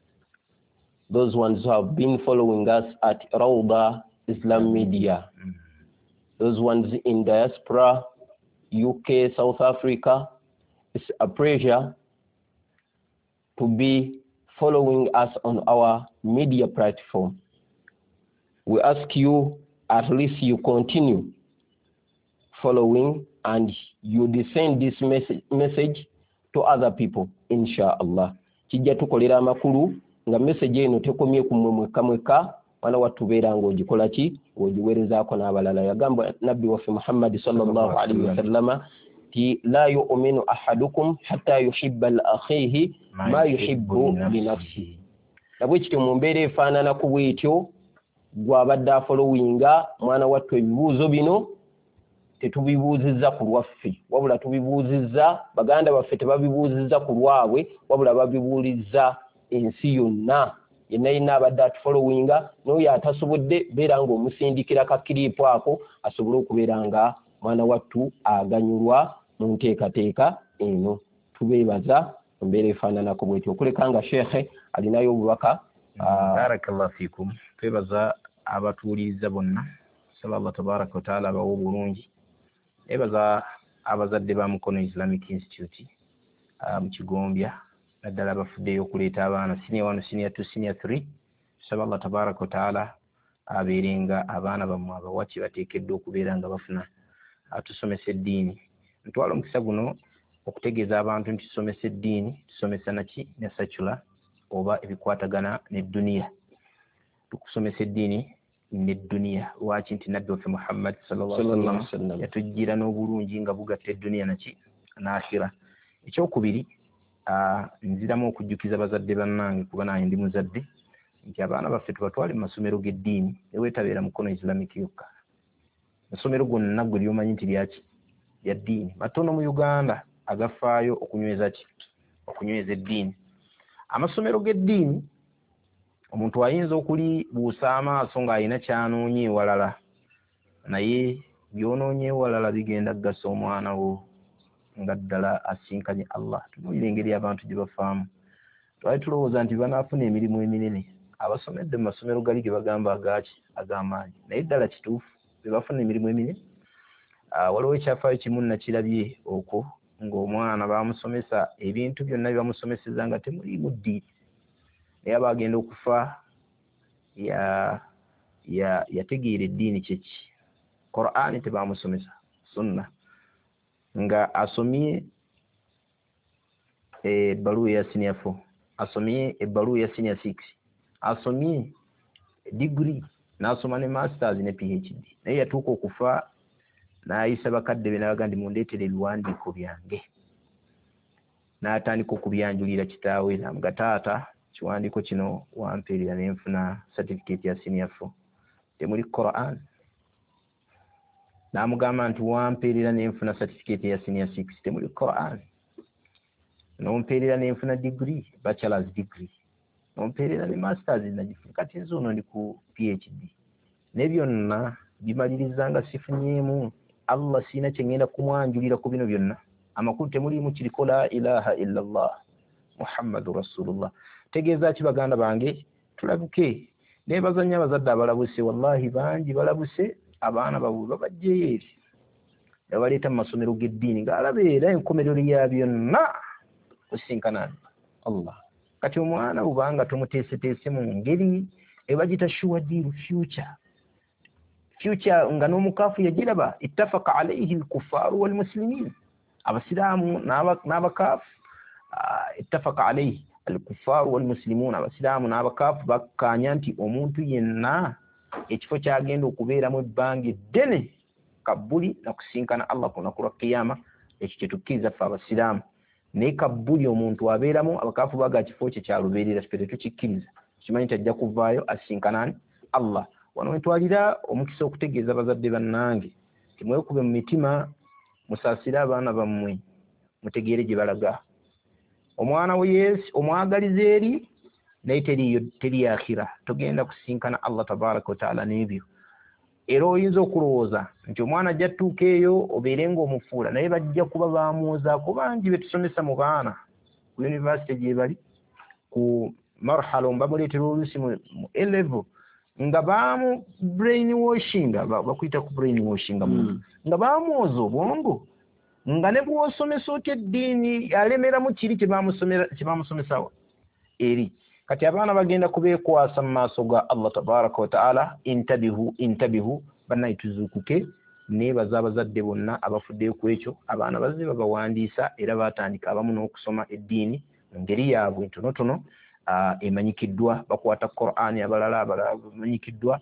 A: Those ones who have been following us at Rawda Islam Media, those ones in diaspora, U K, South Africa, it's a pleasure to be following us on our media platform. We ask you, at least you continue following and you send this message, message to other people, inshallah. Kijja tukolera amakulu nga message eno tekomye ku mweka mweka wala watubeera ng'ogikola ki ng'ogiweerezaako n'abalala. Yagamba nabbi waffe Muhammad sallallahu alaihi wasallama ti la yu'minu ahadukum hatta yuhibba li akhihi ma yuhibbu li nafsihi. Nabwe kityo mu mbeera efaanana ku bwetyo gw'abadde afolowinga mwana wattu ebibuuzo bino tetubibuuzizza ku lwaffe wabula tubibuuzizza baganda baffe tebabibuuzizza ku lwabwe wabula babibuulizza ensi yonna yenna yenna abadde atufolowinga n'oyo atasobodde beera ng'omusindikira kakiriipu ako asobole okubeera nga mwana wattu aganyulwa mu nteekateeka eno. Tubeebaza embeera efaananako bwetyo okuleka nga sheekhe alinayo obubaka.
B: Barakallahu fikum. Twebaza abatuwuliriza bonna sallallahu tabaraka wataala abawa obulungi. Ebaza abazadde ba Mukono Islamic Institute mu Kigombya naddala abafuddeyo okuleeta abaana senior one, senior two, senior three. Tusaba Allah tabaraka wataala abeerenga abaana bammwe abawaki bateekeddwa okubeera nga bafuna atusomesa eddiini. Ntwala omukisa guno okutegeeza abantu nti tusomesa eddiini tusomesa naki ne secular oba ebikwatagana n'edduniya. Tukusomesa eddiini n'edduniya lwaki nti nabbi waffe Muhammad sallallahu alaihi wasallam yatujjira n'obulungi nga bugatta edduniya naki n'akhira. Ekyokubiri nziramu okujjukiza bazadde bannange kuba nange ndi muzadde nti abaana baffe tubatwale mu masomero g'eddiini ewetabeera Mukono Islamic yokka. Masomero gonna gwe lyomanyi nti lyaki lya ddiini matono mu Uganda agafaayo okunyweza ki okunyweza eddiini. amasomero g'eddiini omuntu ayinza okuli buusa amaaso ng'alina kyanoonye ewalala naye byonoonye ewalala bigenda kugasa omwana wo nga ddala asinkanye Allah. Tunuulira engeri abantu gye bafaamu. Twali tulowooza nti banaafuna emirimu eminene abasomedde mu masomero gali ge bagamba agaaki ag'amaanyi naye ddala kituufu be bafuna emirimu eminene. Waliwo ekyafaayo kimu nakirabye okwo ng'omwana baamusomesa ebintu byonna bye bamusomeseza nga temuliimu ddiini naye aba agenda okufa yategeera eddiini kyeki. Qur'ani tebaamusomesa, sunna nga asomye ebbaluwa eya senior four, asomye ebbaluwa eya senior six, asomye degree n'asoma ne masters ne PhD naye yatuuka okufa n'ayisa bakadde be n'abaga ndi mundeetere ebiwandiiko byange. N'atandika okubyanjulira kitaawe n'amuga taata kiwandiiko kino wampeerera ne nfuna certificate ya senior four temuli Quran. N'amugamba nti wampeerera ne nfuna certificate ya senior six temuli Quran. N'ompeerera ne nfuna degree, bachelor's degree. N'ompeerera ne masters nagifuna kati nze ono ndi ku PhD. Ne byonna bimaliriza nga sifunyeemu Allah siina kye ngenda kumwanjulira ku bino byonna. Amakulu temuliimu kiriko la ilaha illallah Muhammadu Rasulullah. Tegeeza ki baganda bange tulabuke. Neebaza nnyo abazadde abalabuse, wallahi bangi balabuse abaana babwe babajjeyo eri ne baleeta mu masomero g'eddiini ng'alabeera enkomerero ya byonna kusinkanani Allah. Kati omwana bubanga tumuteeseteese mu ngeri ebagita sure deal future future nga n'omukaafu yagiraba ittafaqa alayhi al-kuffaaru wal-muslimiin. Abasiraamu n'abakaafu ittafaqa alayhi al-kuffaaru wal-muslimuun. Abasiraamu n'abakaafu bakkaanya nti omuntu yenna ekifo kyagenda okubeeramu ebbanga eddene kabbuli nakusinkana Allah ku lunaku lwa kiyama, ekyo kye tukkiriza ffe abasiraamu. Naye kabbuli omuntu abeeramu abakaafu baga kifo kye kyalubeerera ffe tetukikkiriza. Kimanyi nti ajja kuvaayo asinkanani Allah. Wano wentwalira omukisa okutegeeza abazadde bannange timwekube mu mitima, musaasire abaana bammwe mutegeere gye balaga. Omwana we Yesu omwagaliza eri naye teriyo teri akhira, togenda kusinkana Allah tabaraka wa taala n'ebyo. Era oyinza okulowooza nti omwana ajja tuuka eyo obeere ng'omufuula naye bajja kuba baamuwozaako bangi be tusomesa mu baana ku yunivasite gye bali ku marhala bamuleetera oluusi mu A level nga baamu brainwashing, bakuyita ku brainwashing mm. nga baamuwoza obwongo nga ne bw'osomesa otya eddiini alemeramu kiri kye baamusomesawo eri. Kati abaana bagenda kubeekwasa mu maaso ga Allah tabaraka wa taala. Intabihu intabihu bannaye tuzuukuke. Neebaza abazadde bonna abafuddeyo ku ekyo. Abaana bazze babawandiisa era baatandika abamu n'okusoma eddiini mu ngeri yaabwe ntonotono emanyikiddwa. Bakwata Qur'ani, abalala abalala bamanyikiddwa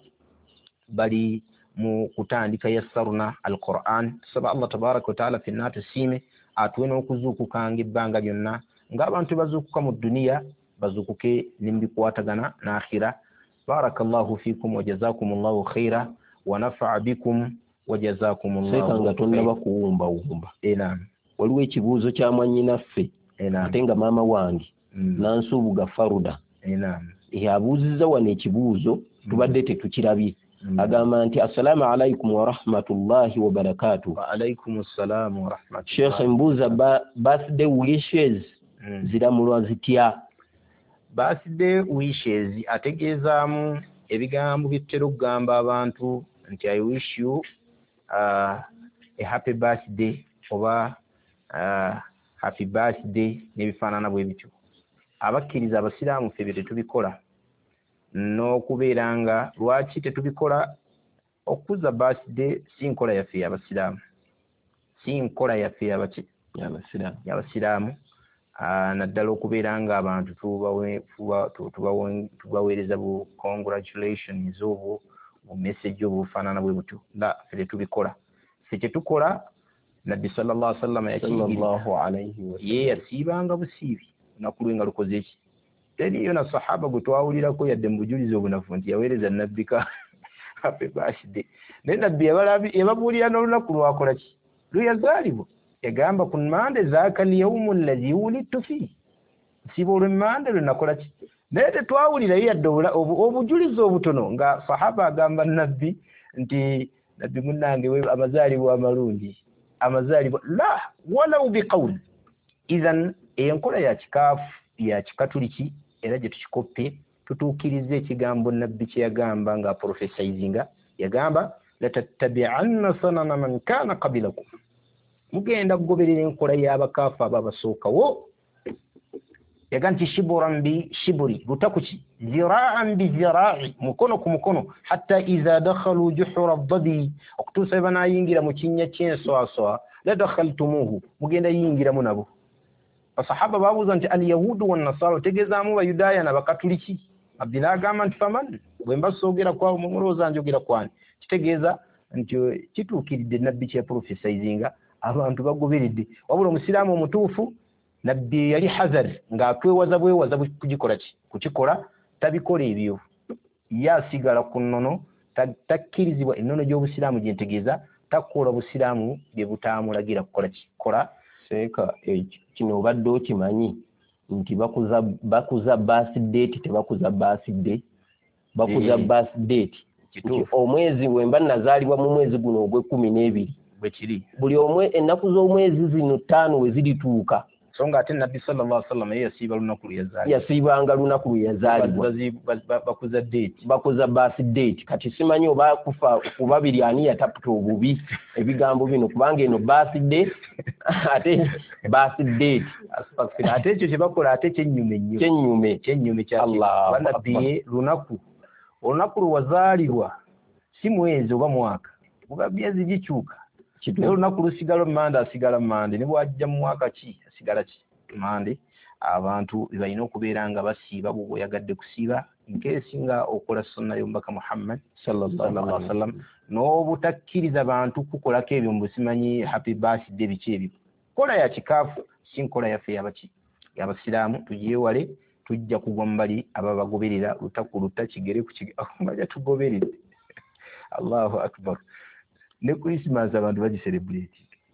B: bali mu kutandika yassaruna al-Qur'an. Tusaba Allah tabaraka wa taala fenna tusiime atuwe n'okuzuukuka ng'ebbanga lyonna ng'abantu bazuukuka mu duniya bazukuke nimbikwatagana na akhira. Barakallahu fikum wa jazakumullahu khaira wa nafa'a bikum wa jazakumullahu khairan. Seka nga tonna bakuwumba wumba. Ena waliwo ekibuuzo kya mwannyinaffe ate nga maama wange mm. Nansubuga Faruda ena yabuuziza wano ekibuuzo mm. tubadde tetukirabye mm. agamba nti assalamu alaikum wa rahmatullahi wa barakatuh. Wa alaikum assalam wa rahmatullahi. Sheikh mbuuza ba, birthday wishes mm. ziramulwa zitya? Birthday wishes ategeezaamu ebigambo bitera okugamba abantu nti I wish you uh, a happy birthday oba uh, happy birthday n'ebifaanana bwe bityo. Abakkiriza abasiraamu ffe bye tetubikola n'okubeera nga lwaki tetubikola. Okuza birthday si nkola yaffe y'abasiraamu, si nkola yaffe y'abasiraamu. Uh, naddala okubeera nga abantu tubaweereza bu congratulations obwo bu message obwo bufaanana bwe butyo. La ffe tetubikola. Ffe kye tukola Nabbi sallallahu alaihi wasallam yakiyigiriza ye yasiibanga busiibi olunaku lwe nga lukoze eki. Teriyo na sahaba gwe twawulirako yadde mu bujulizi obunafu nti yaweereza Nabbi ka happy birthday. Naye Nabbi yababuulira n'olunaku lwakola ki lwe yazaalibwa. Yagamba kun mande zaaka al-yawmu alladhi wulidtu fihi, siba olw'emmande lwe nakola ki naye tetwawulirayo yadde obujulizi obutono nga sahaba agamba nabbi nti nabbi munnange we amazaalibwa amalungi amazaalibwa la walau biqawli idhan enkola ya kikaafu ya kikatuliki era gye tukikoppe tutuukiriza ekigambo nabbi kye yagamba nga profesaizinga yagamba latattabi'anna sanana man kana qabilakum mugenda kugoberera enkola y'abakaafu abo abasookawo yaga nti shiburan bi shiburi lutakuki ziraan bi ziraai mukono ku mukono hatta idha dakhalu juhura ddadi okutuusa bwe banaayingira mu kinnya ky'enswaswa la dakhaltumuhu mugenda yingiramu nabo basahaba babuuza nti alyahudu wannasara otegeezaamu bayudaaya nabakatuliki abdillah agamba nti faman bwe mba soogera kwabo mulowooza njogera kwani kitegeeza nti kituukiridde nabbi kye profesaizinga abantu bagoberedde wabula omusiraamu omutuufu nabbi yali hazar ng'atwewaza bwewaza kugikola ki kukikola tabikola ebyo yasigala ku nnono takkirizibwa ennono gy'obusiraamu gye ntegeeza takola busiraamu bye butaamulagira kukola ki kola
A: seeka kino obadde okimanyi nti bakuza bakuza birthday tebakuza birthday bakuza birthday nti omwezi wemba nazaalibwa mu mwezi guno ogw'ekkumi n'ebiri
B: bwe kiri
A: buli omwe ennaku z'omwezi zino ttaano we zirituuka
B: so nga ate nabbi sallallahu alaihi wasallam ye yasiiba lunaku lwe yazaalibwa
A: yasiibanga lunaku lwe yazaalibwa
B: bakuza date
A: bakuza birthday kati simanyi oba kufa ku babiri ani yataputa obubi ebigambo bino kubanga eno birthday ate birthday
B: aspagfira ate ekyo kye bakola ate kyennyume nnyo
A: kyennyume
B: kyennyume kya Allah nabbi lunaku olunaku lwe wazaalibwa si mwezi oba mwaka kuba myezi gikyuka naye olunaku lusigala mmande asigala mmande ne bwajja mu mwaka ki asigala ki mmande abantu balina okubeera nga basiiba bwe oyagadde kusiiba nkeesi nga okola sunna y'omubaka Muhammad sallallahu alaihi wasallam n'obutakkiriza bantu kukolako ebyo mbusimanyi happy birthday biki ebyo kola ya kikaafu si nkola yaffe yabaki y'abasiraamu tugyewale tujja kugwa mu bali aba bagoberera lutaku lutta kigere ku kigere baja tugoberere Allahu akbar ne Christmas abantu bagiselebrate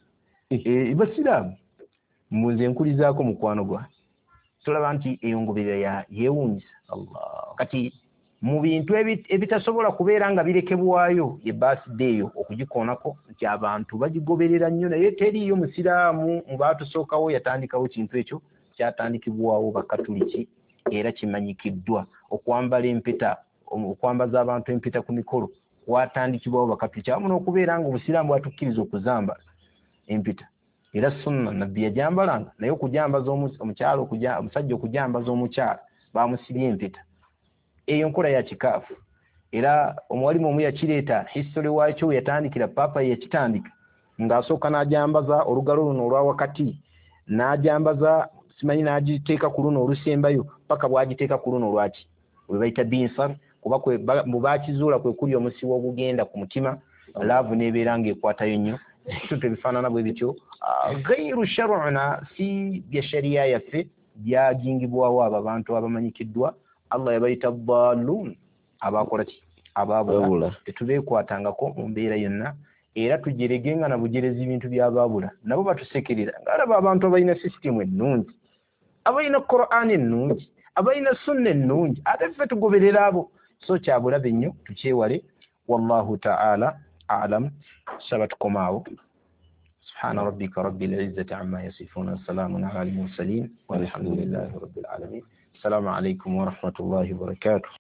B: eh basiraamu munze nkulizaako mukwano gwa tulaba nti eyo ngoberera ya yeewunyisa Allah kati mu bintu ebitasobola kubeera nga birekebwayo ye birthday yo okugikoonako nti abantu bagigoberera nnyo naye teriiyo musiraamu mu baatusookawo yatandikawo kintu ekyo kyatandikibwawo bakatuliki era kimanyikiddwa okwambala empeta okwambaza abantu empeta ku mikolo kwatandikibwawo bakatuliki awamu n'okubeera nga obusiraamu bwatukkiriza okuzambala empeta era sunna nabbi yajambalanga naye okujambaza omukyalo omusajja okujambaza omukyala bamusibye empeta eyo nkola ya kikaafu era omuwalimu omu yakireeta history waakyo yatandikira papa yakitandika ng'asooka n'ajambaza olugalo luno olwa wakati n'ajambaza simanyi n'agiteeka ku luno olusembayo paka bw'agiteeka ku luno olwaki we bayita binsar kuba bwe baakizuula kwe kuli omusibo ogugenda ku mutima laavu n'ebeera ng'ekwatayo nnyo ebintu ebifaanana bwe bityo gairu shar'una si bya shariya yaffe byagingibwawo abo abantu abamanyikiddwa Allah yabayita dhalun abakola ki abaabula tetubeekwatangako mu mbeera yonna era tujeregenga na bujerezi ebintu by'abaabula nabo batusekerera ng'alaba abantu abalina sisitimu ennungi abalina Qur'an ennungi abalina sunna ennungi ate ffe tugoberera abo so kyabulabe nnyo tukyewale wallahu ta'ala a'lam saba tukomaawo سبحان ربك رب العزة عما يصفون وسلام على المرسلين والحمد لله رب العالمين السلام عليكم ورحمة الله وبركاته